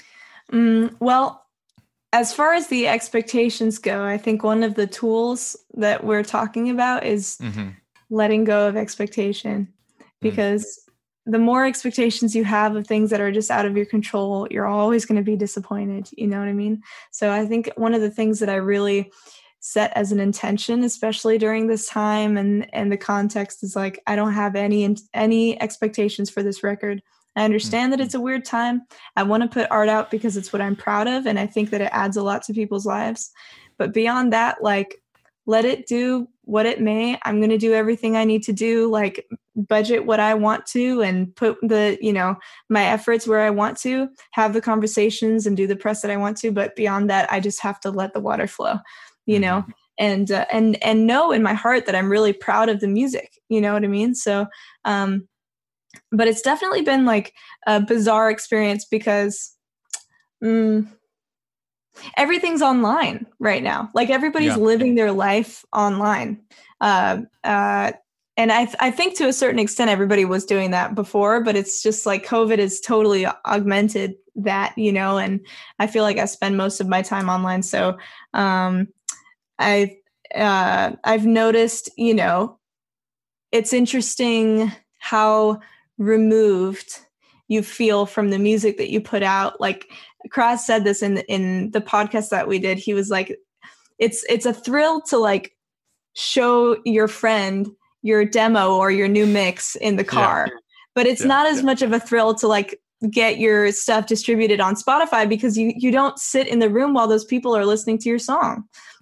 Mm, well. As far as the expectations go, I think one of the tools that we're talking about is mm-hmm. letting go of expectation, because mm-hmm. the more expectations you have of things that are just out of your control, you're always going to be disappointed. You know what I mean? So I think one of the things that I really set as an intention, especially during this time and, and the context, is like, I don't have any, any expectations for this record. I understand that it's a weird time. I want to put art out because it's what I'm proud of. And I think that it adds a lot to people's lives. But beyond that, like, let it do what it may. I'm going to do everything I need to do, like budget what I want to and put the, you know, my efforts where I want to, have the conversations and do the press that I want to. But beyond that, I just have to let the water flow, you know, mm-hmm. and, uh, and, and know in my heart that I'm really proud of the music. You know what I mean? So, um, but it's definitely been like a bizarre experience because mm, everything's online right now. Like everybody's yeah. living their life online. Uh, uh, and I, th- I think to a certain extent, everybody was doing that before, but it's just like COVID has totally augmented that, you know, and I feel like I spend most of my time online. So um, I've, uh, I've noticed, you know, it's interesting how removed you feel from the music that you put out. Like Kraz said this in in the podcast that we did. He was like, it's it's a thrill to like show your friend your demo or your new mix in the car, yeah. but it's yeah, not as yeah. much of a thrill to like get your stuff distributed on Spotify because you you don't sit in the room while those people are listening to your song.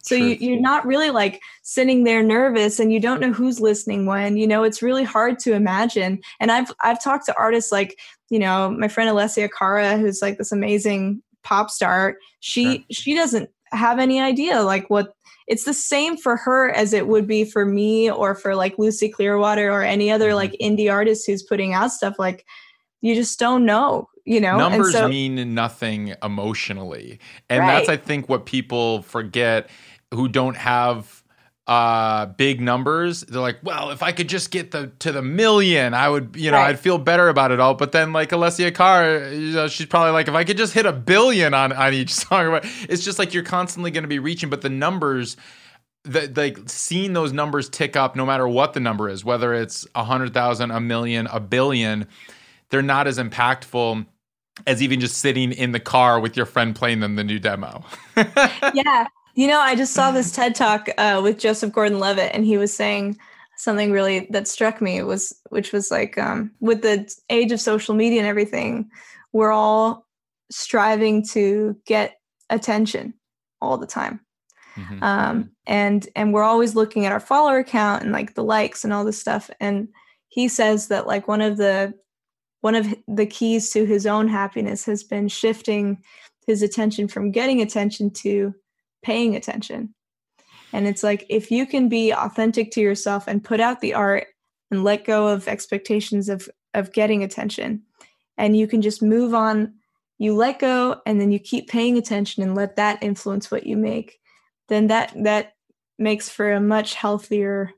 So you, Truth. you're not really like sitting there nervous and you don't know who's listening when, you know, it's really hard to imagine. And I've, I've talked to artists like, you know, my friend Alessia Cara, who's like this amazing pop star. She, sure. she doesn't have any idea like what it's the same for her as it would be for me or for like Lucy Clearwater or any other mm-hmm. like indie artist who's putting out stuff. Like you just don't know. You know, numbers so, mean nothing emotionally. And right. that's, I think, what people forget who don't have uh, big numbers. They're like, well, if I could just get the to the million, I would, you know, right. I'd feel better about it all. But then like Alessia Cara, you know, she's probably like, if I could just hit a billion on, on each song, it's just like you're constantly going to be reaching. But the numbers, the, like seeing those numbers tick up, no matter what the number is, whether it's a hundred thousand, a million, a billion, they're not as impactful as even just sitting in the car with your friend playing them the new demo. Yeah. You know, I just saw this TED Talk uh, with Joseph Gordon-Levitt, and he was saying something really that struck me, was which was like, um, with the age of social media and everything, we're all striving to get attention all the time. Mm-hmm. Um, and and we're always looking at our follower count and like the likes and all this stuff. And he says that like one of the One of the keys to his own happiness has been shifting his attention from getting attention to paying attention. And it's like, if you can be authentic to yourself and put out the art and let go of expectations of, of getting attention, and you can just move on, you let go, and then you keep paying attention and let that influence what you make, then that, that makes for a much healthier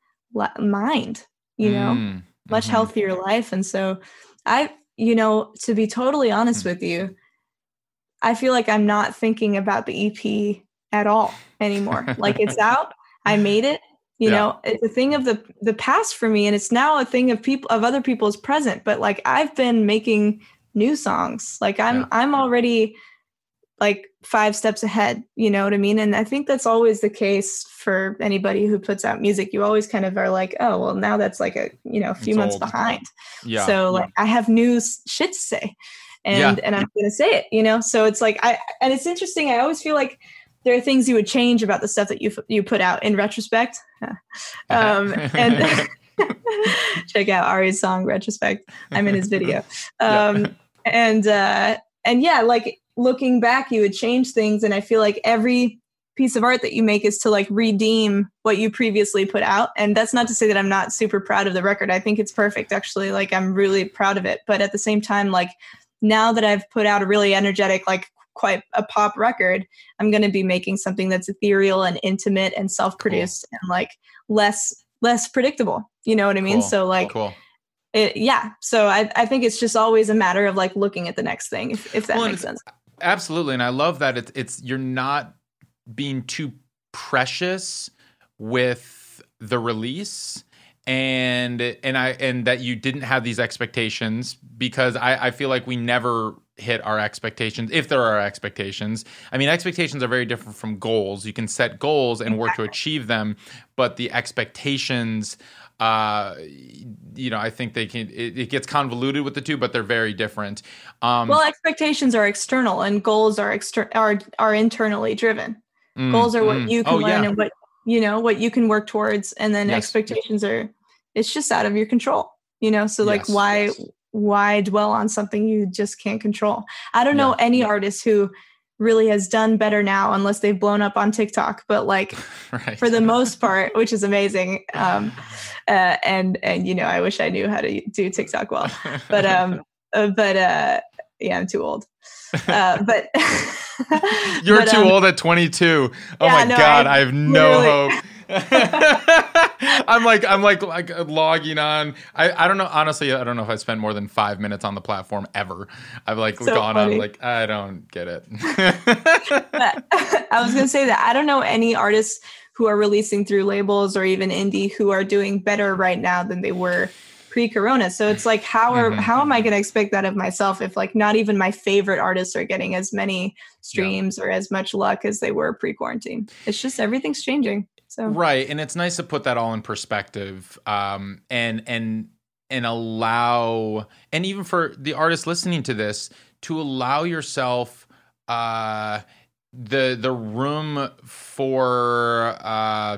mind, you know, mm, much mm-hmm. healthier life. And so I, you know, to be totally honest with you, I feel like I'm not thinking about the E P at all anymore. Like it's out, I made it, you yeah. know, it's a thing of the, the past for me. And it's now a thing of people, of other people's present. But like, I've been making new songs. Like I'm, yeah. I'm already like five steps ahead, you know what I mean? And I think that's always the case for anybody who puts out music. You always kind of are like, oh, well, now that's like a, you know, a few it's months old. behind. Yeah. So like yeah. I have new shit to say and, yeah. and I'm going to say it, you know? So it's like, I, and it's interesting. I always feel like there are things you would change about the stuff that you, you put out in retrospect. um, and check out Ari's song Retrospect. I'm in his video. Um, yeah. and, uh, and yeah, like, looking back, you would change things. And I feel like every piece of art that you make is to like redeem what you previously put out. And that's not to say that I'm not super proud of the record. I think it's perfect, actually. Like I'm really proud of it. But at the same time, like now that I've put out a really energetic, like quite a pop record, I'm going to be making something that's ethereal and intimate and self-produced cool. and like less, less predictable. You know what I mean? Cool. So like, cool. it, yeah. So I, I think it's just always a matter of like looking at the next thing, if, if that well, makes sense. Absolutely. And I love that it's, it's, you're not being too precious with the release and, and I, and that you didn't have these expectations, because I, I feel like we never hit our expectations. If there are expectations, I mean, expectations are very different from goals. You can set goals and work to achieve them, but the expectations, uh, you know, I think they can, it, it gets convoluted with the two, but they're very different. Um, well, expectations are external and goals are exter- are, are internally driven. Mm, goals are what mm, you can oh, learn yeah. and what, you know, what you can work towards. And then yes. expectations are, it's just out of your control, you know? So like, yes, why, yes. why dwell on something you just can't control? I don't know yeah. any artist who really has done better now, unless they've blown up on TikTok, but like right. for the most part, which is amazing. Um, uh, and, and, you know, I wish I knew how to do TikTok well, but, um, uh, but, uh, yeah, I'm too old. Uh, but you're but, too um, old at twenty-two. Oh yeah, my no, God. I, I have no hope. I'm like, I'm like, like logging on. I, I don't know. Honestly, I don't know if I spent more than five minutes on the platform ever. I've like so gone funny. on like, I don't get it. But I was going to say that I don't know any artists who are releasing through labels or even indie who are doing better right now than they were pre-corona. So it's like, how are, mm-hmm. how am I going to expect that of myself if like not even my favorite artists are getting as many streams yeah. or as much luck as they were pre-quarantine? It's just, everything's changing. So right. And it's nice to put that all in perspective, um, and, and, and allow, and even for the artists listening to this, to allow yourself, uh, the the room for uh,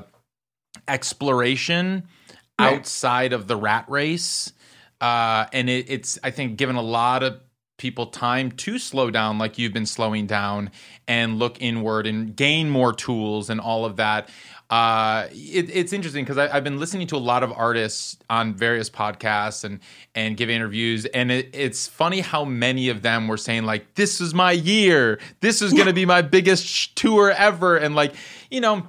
exploration right. outside of the rat race, uh, and it, it's I think given a lot of people time to slow down, like you've been slowing down, and look inward and gain more tools and all of that. Uh, it, it's interesting because I've been listening to a lot of artists on various podcasts and and give interviews, and it, it's funny how many of them were saying like, "This is my year. This is going to be my biggest tour ever," and like, you know,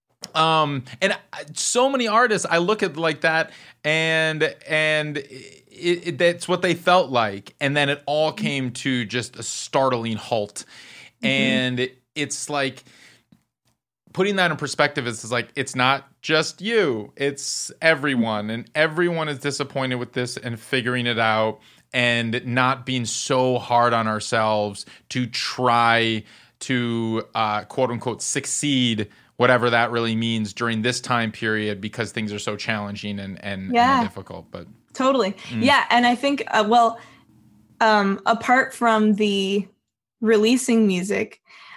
um, and so many artists I look at like that, and and it, it, that's what they felt like, and then it all came to just a startling halt, mm-hmm. and it, it's like. Putting that in perspective is, is like, it's not just you, it's everyone, and everyone is disappointed with this and figuring it out and not being so hard on ourselves to try to uh, quote unquote succeed, whatever that really means during this time period, because things are so challenging and, and, yeah. and difficult. But totally. Mm. Yeah. And I think, uh, well, um, apart from the releasing music,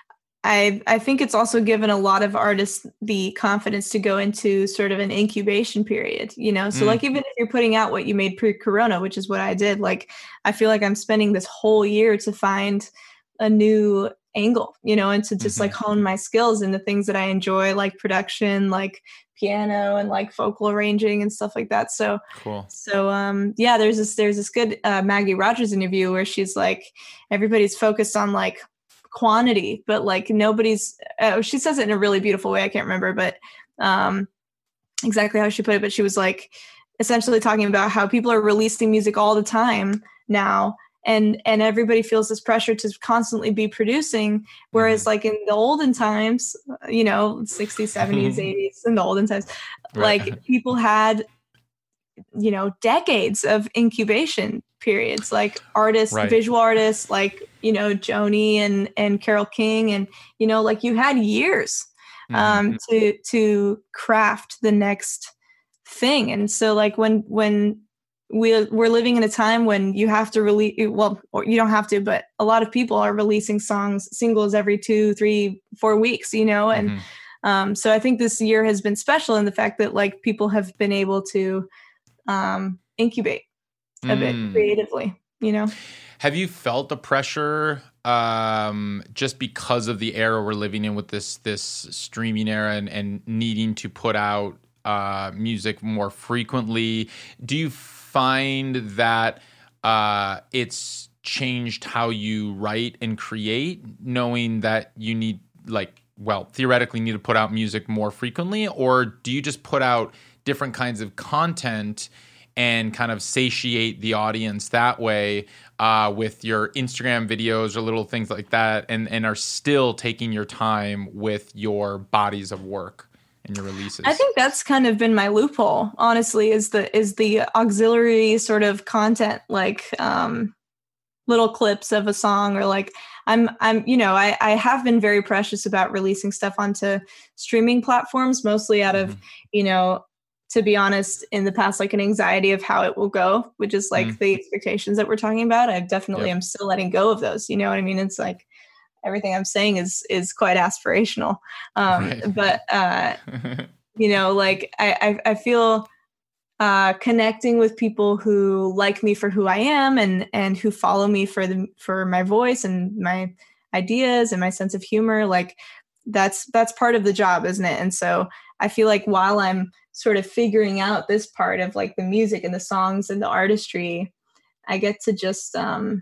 I I think it's also given a lot of artists the confidence to go into sort of an incubation period, you know? So mm. like, even if you're putting out what you made pre-corona, which is what I did, like, I feel like I'm spending this whole year to find a new angle, you know, and to just mm-hmm. like hone my skills in the things that I enjoy, like production, like piano and like vocal arranging and stuff like that. So cool. So um, yeah, there's this, there's this good uh, Maggie Rogers interview where she's like, everybody's focused on like, quantity, but like nobody's uh, she says it in a really beautiful way. I can't remember, but um exactly how she put it, but she was like essentially talking about how people are releasing music all the time now, and and everybody feels this pressure to constantly be producing, whereas mm-hmm. like in the olden times, you know, sixties, seventies, eighties, in the olden times, right. like people had, you know, decades of incubation periods, like artists, right. visual artists, like, you know, Joni and, and Carole King. And, you know, like you had years um, mm-hmm. to, to craft the next thing. And so like when, when we we're living in a time when you have to release, well, or you don't have to, but a lot of people are releasing songs, singles every two, three, four weeks, you know? And mm-hmm. um, so I think this year has been special in the fact that like people have been able to um, incubate a mm. bit creatively, you know? Have you felt the pressure um, just because of the era we're living in with this this streaming era and, and needing to put out uh, music more frequently? Do you find that uh, it's changed how you write and create, knowing that you need, like, well, theoretically need to put out music more frequently? Or do you just put out different kinds of content and kind of satiate the audience that way uh, with your Instagram videos or little things like that, and, and are still taking your time with your bodies of work and your releases? I think that's kind of been my loophole, honestly, is the is the auxiliary sort of content, like um, little clips of a song, or like I'm I'm you know I I have been very precious about releasing stuff onto streaming platforms, mostly out of mm-hmm. you know. to be honest, in the past, like an anxiety of how it will go, which is like mm. the expectations that we're talking about. I definitely yep. am still letting go of those. You know what I mean? It's like everything I'm saying is, is quite aspirational. Um, right. But, uh, you know, like I, I, I feel uh, connecting with people who like me for who I am, and, and who follow me for the, for my voice and my ideas and my sense of humor. Like that's, that's part of the job, isn't it? And so I feel like while I'm sort of figuring out this part of like the music and the songs and the artistry, I get to just um,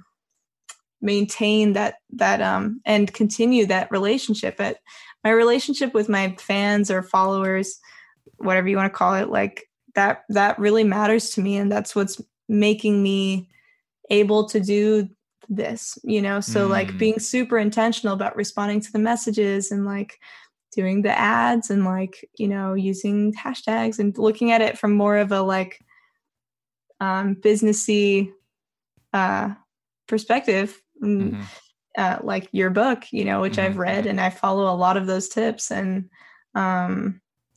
maintain that, that um, and continue that relationship. But my relationship with my fans or followers, whatever you want to call it, like that, that really matters to me. And that's what's making me able to do this, you know? So mm. like being super intentional about responding to the messages and like doing the ads and like, you know, using hashtags and looking at it from more of a like um, businessy uh, perspective, mm-hmm. uh, like your book, you know, which mm-hmm. I've read, and I follow a lot of those tips. And um,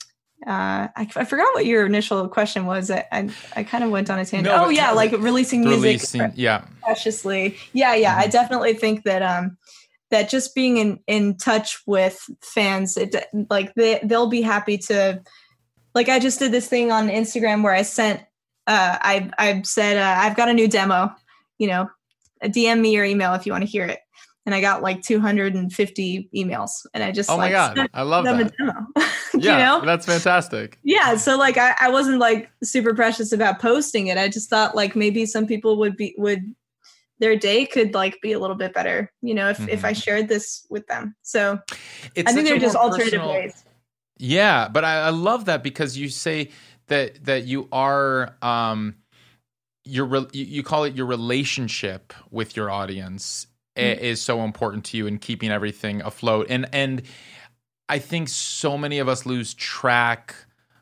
uh, I, I forgot what your initial question was. I I, I kind of went on a tangent. No, oh yeah, like releasing music releasing, yeah. preciously. Yeah, yeah. Mm-hmm. I definitely think that um, that just being in, in touch with fans, it, like they, they'll be happy to, like I just did this thing on Instagram where I sent, uh, I, I said, uh, I've got a new demo, you know, D M me your email if you want to hear it. And I got like two hundred fifty emails, and I just, oh my like, God, I love that. Demo. Yeah, you know? That's fantastic. Yeah. So like, I, I wasn't like super precious about posting it. I just thought like maybe some people would be, would, their day could like be a little bit better, you know, if, mm-hmm. if I shared this with them. So it's I think they're just alternative personal ways. Yeah. But I, I love that because you say that, that you are, um, your, re- you call it your relationship with your audience mm-hmm. is so important to you in keeping everything afloat. And, and I think so many of us lose track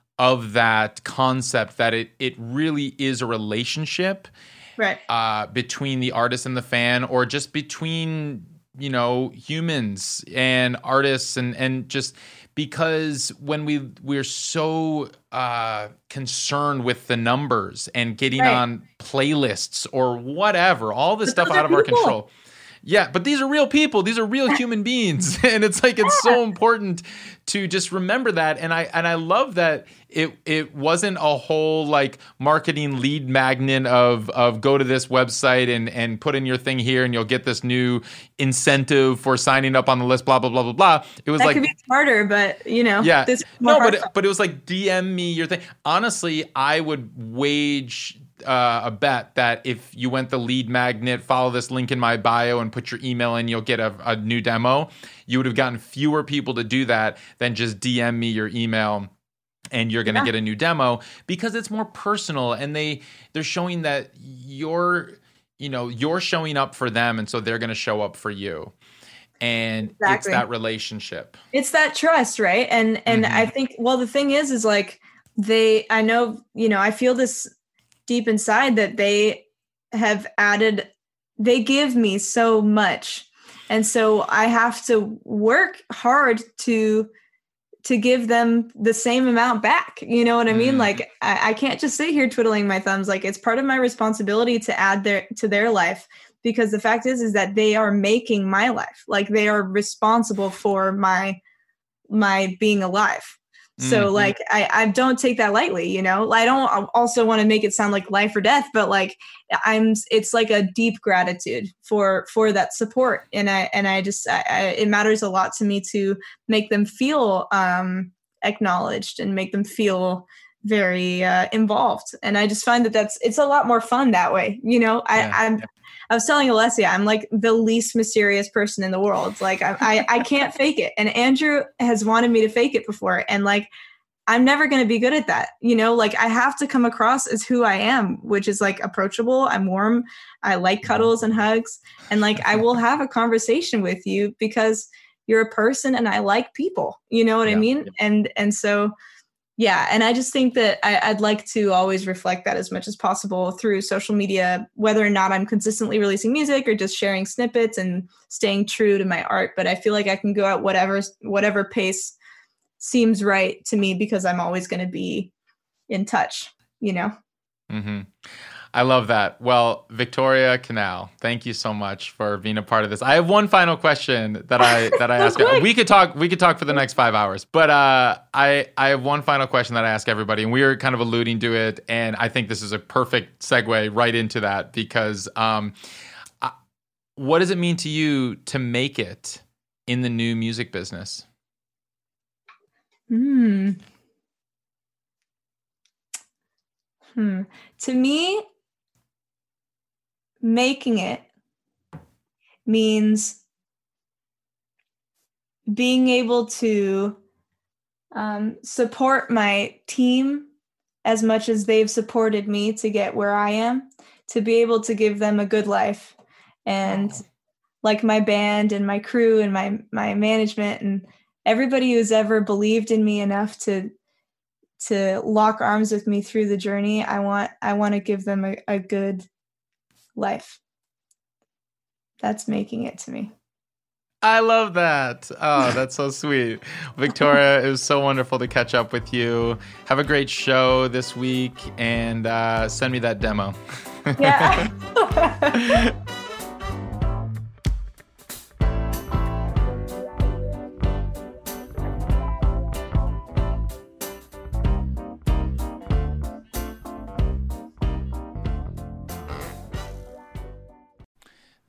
of that concept that it, it really is a relationship. Right. Uh, between the artist and the fan, or just between, you know, humans and artists, and, and just because when we we're so uh, concerned with the numbers and getting right. on playlists or whatever, all this stuff out of our control. Yeah, but these are real people. These are real human beings, and it's like it's so important to just remember that. And I and I love that it it wasn't a whole like marketing lead magnet of of go to this website and and put in your thing here and you'll get this new incentive for signing up on the list. Blah blah blah blah blah. It was that like could be smarter, but you know, yeah, this no, but it, but it was like D M me your thing. Honestly, I would wage. Uh, a bet that if you went the lead magnet, follow this link in my bio and put your email in, you'll get a, a new demo. You would have gotten fewer people to do that than just D M me your email and you're going to yeah. get a new demo, because it's more personal and they, they're showing that you're, you know, you're showing up for them. And so they're going to show up for you. And exactly. it's that relationship. It's that trust. Right. And, and mm-hmm. I think, well, the thing is, is like they, I know, you know, I feel this deep inside that they have added, they give me so much. And so I have to work hard to, to give them the same amount back. You know what I mean? Mm. Like I, I can't just sit here twiddling my thumbs. Like it's part of my responsibility to add their, to their life, because the fact is, is that they are making my life. Like they are responsible for my, my being alive. So mm-hmm. like, I, I don't take that lightly, you know, I don't also want to make it sound like life or death, but like I'm, it's like a deep gratitude for, for that support. And I, and I just, I, I, it matters a lot to me to make them feel um, acknowledged and make them feel very uh, involved. And I just find that that's, it's a lot more fun that way. You know, I, yeah. I'm, I was telling Alessia, I'm like the least mysterious person in the world. Like I, I, I can't fake it. And Andrew has wanted me to fake it before. And like, I'm never going to be good at that. You know, like I have to come across as who I am, which is like approachable. I'm warm. I like cuddles and hugs. And like, I will have a conversation with you because you're a person and I like people, you know what yeah. I mean? And, and so yeah. And I just think that I, I'd like to always reflect that as much as possible through social media, whether or not I'm consistently releasing music or just sharing snippets and staying true to my art. But I feel like I can go at whatever, whatever pace seems right to me, because I'm always going to be in touch, you know? Mm-hmm. I love that. Well, Victoria Canal, thank you so much for being a part of this. I have one final question that I that I ask. We could talk. We could talk for the next five hours, but uh, I I have one final question that I ask everybody, and we are kind of alluding to it, and I think this is a perfect segue right into that, because um, I, what does it mean to you to make it in the new music business? Hmm. Hmm. To me, making it means being able to um, support my team as much as they've supported me to get where I am, to be able to give them a good life. And like my band and my crew and my, my management and everybody who's ever believed in me enough to to lock arms with me through the journey, I want I want to give them a, a good life. That's making it to me. I love that. Oh, that's so sweet. Victoria, it was so wonderful to catch up with you. Have a great show this week, and uh, send me that demo. Yeah.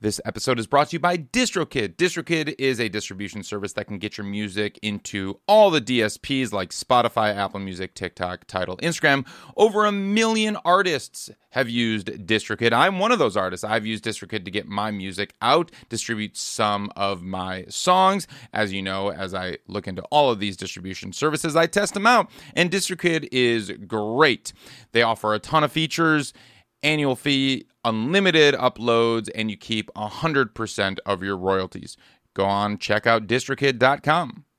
This episode is brought to you by DistroKid. DistroKid is a distribution service that can get your music into all the D S Ps like Spotify, Apple Music, TikTok, Tidal, Instagram. Over a million artists have used DistroKid. I'm one of those artists. I've used DistroKid to get my music out, distribute some of my songs. As you know, as I look into all of these distribution services, I test them out. And DistroKid is great. They offer a ton of features, annual fee, unlimited uploads, and you keep one hundred percent of your royalties. Go on, check out distrokid dot com.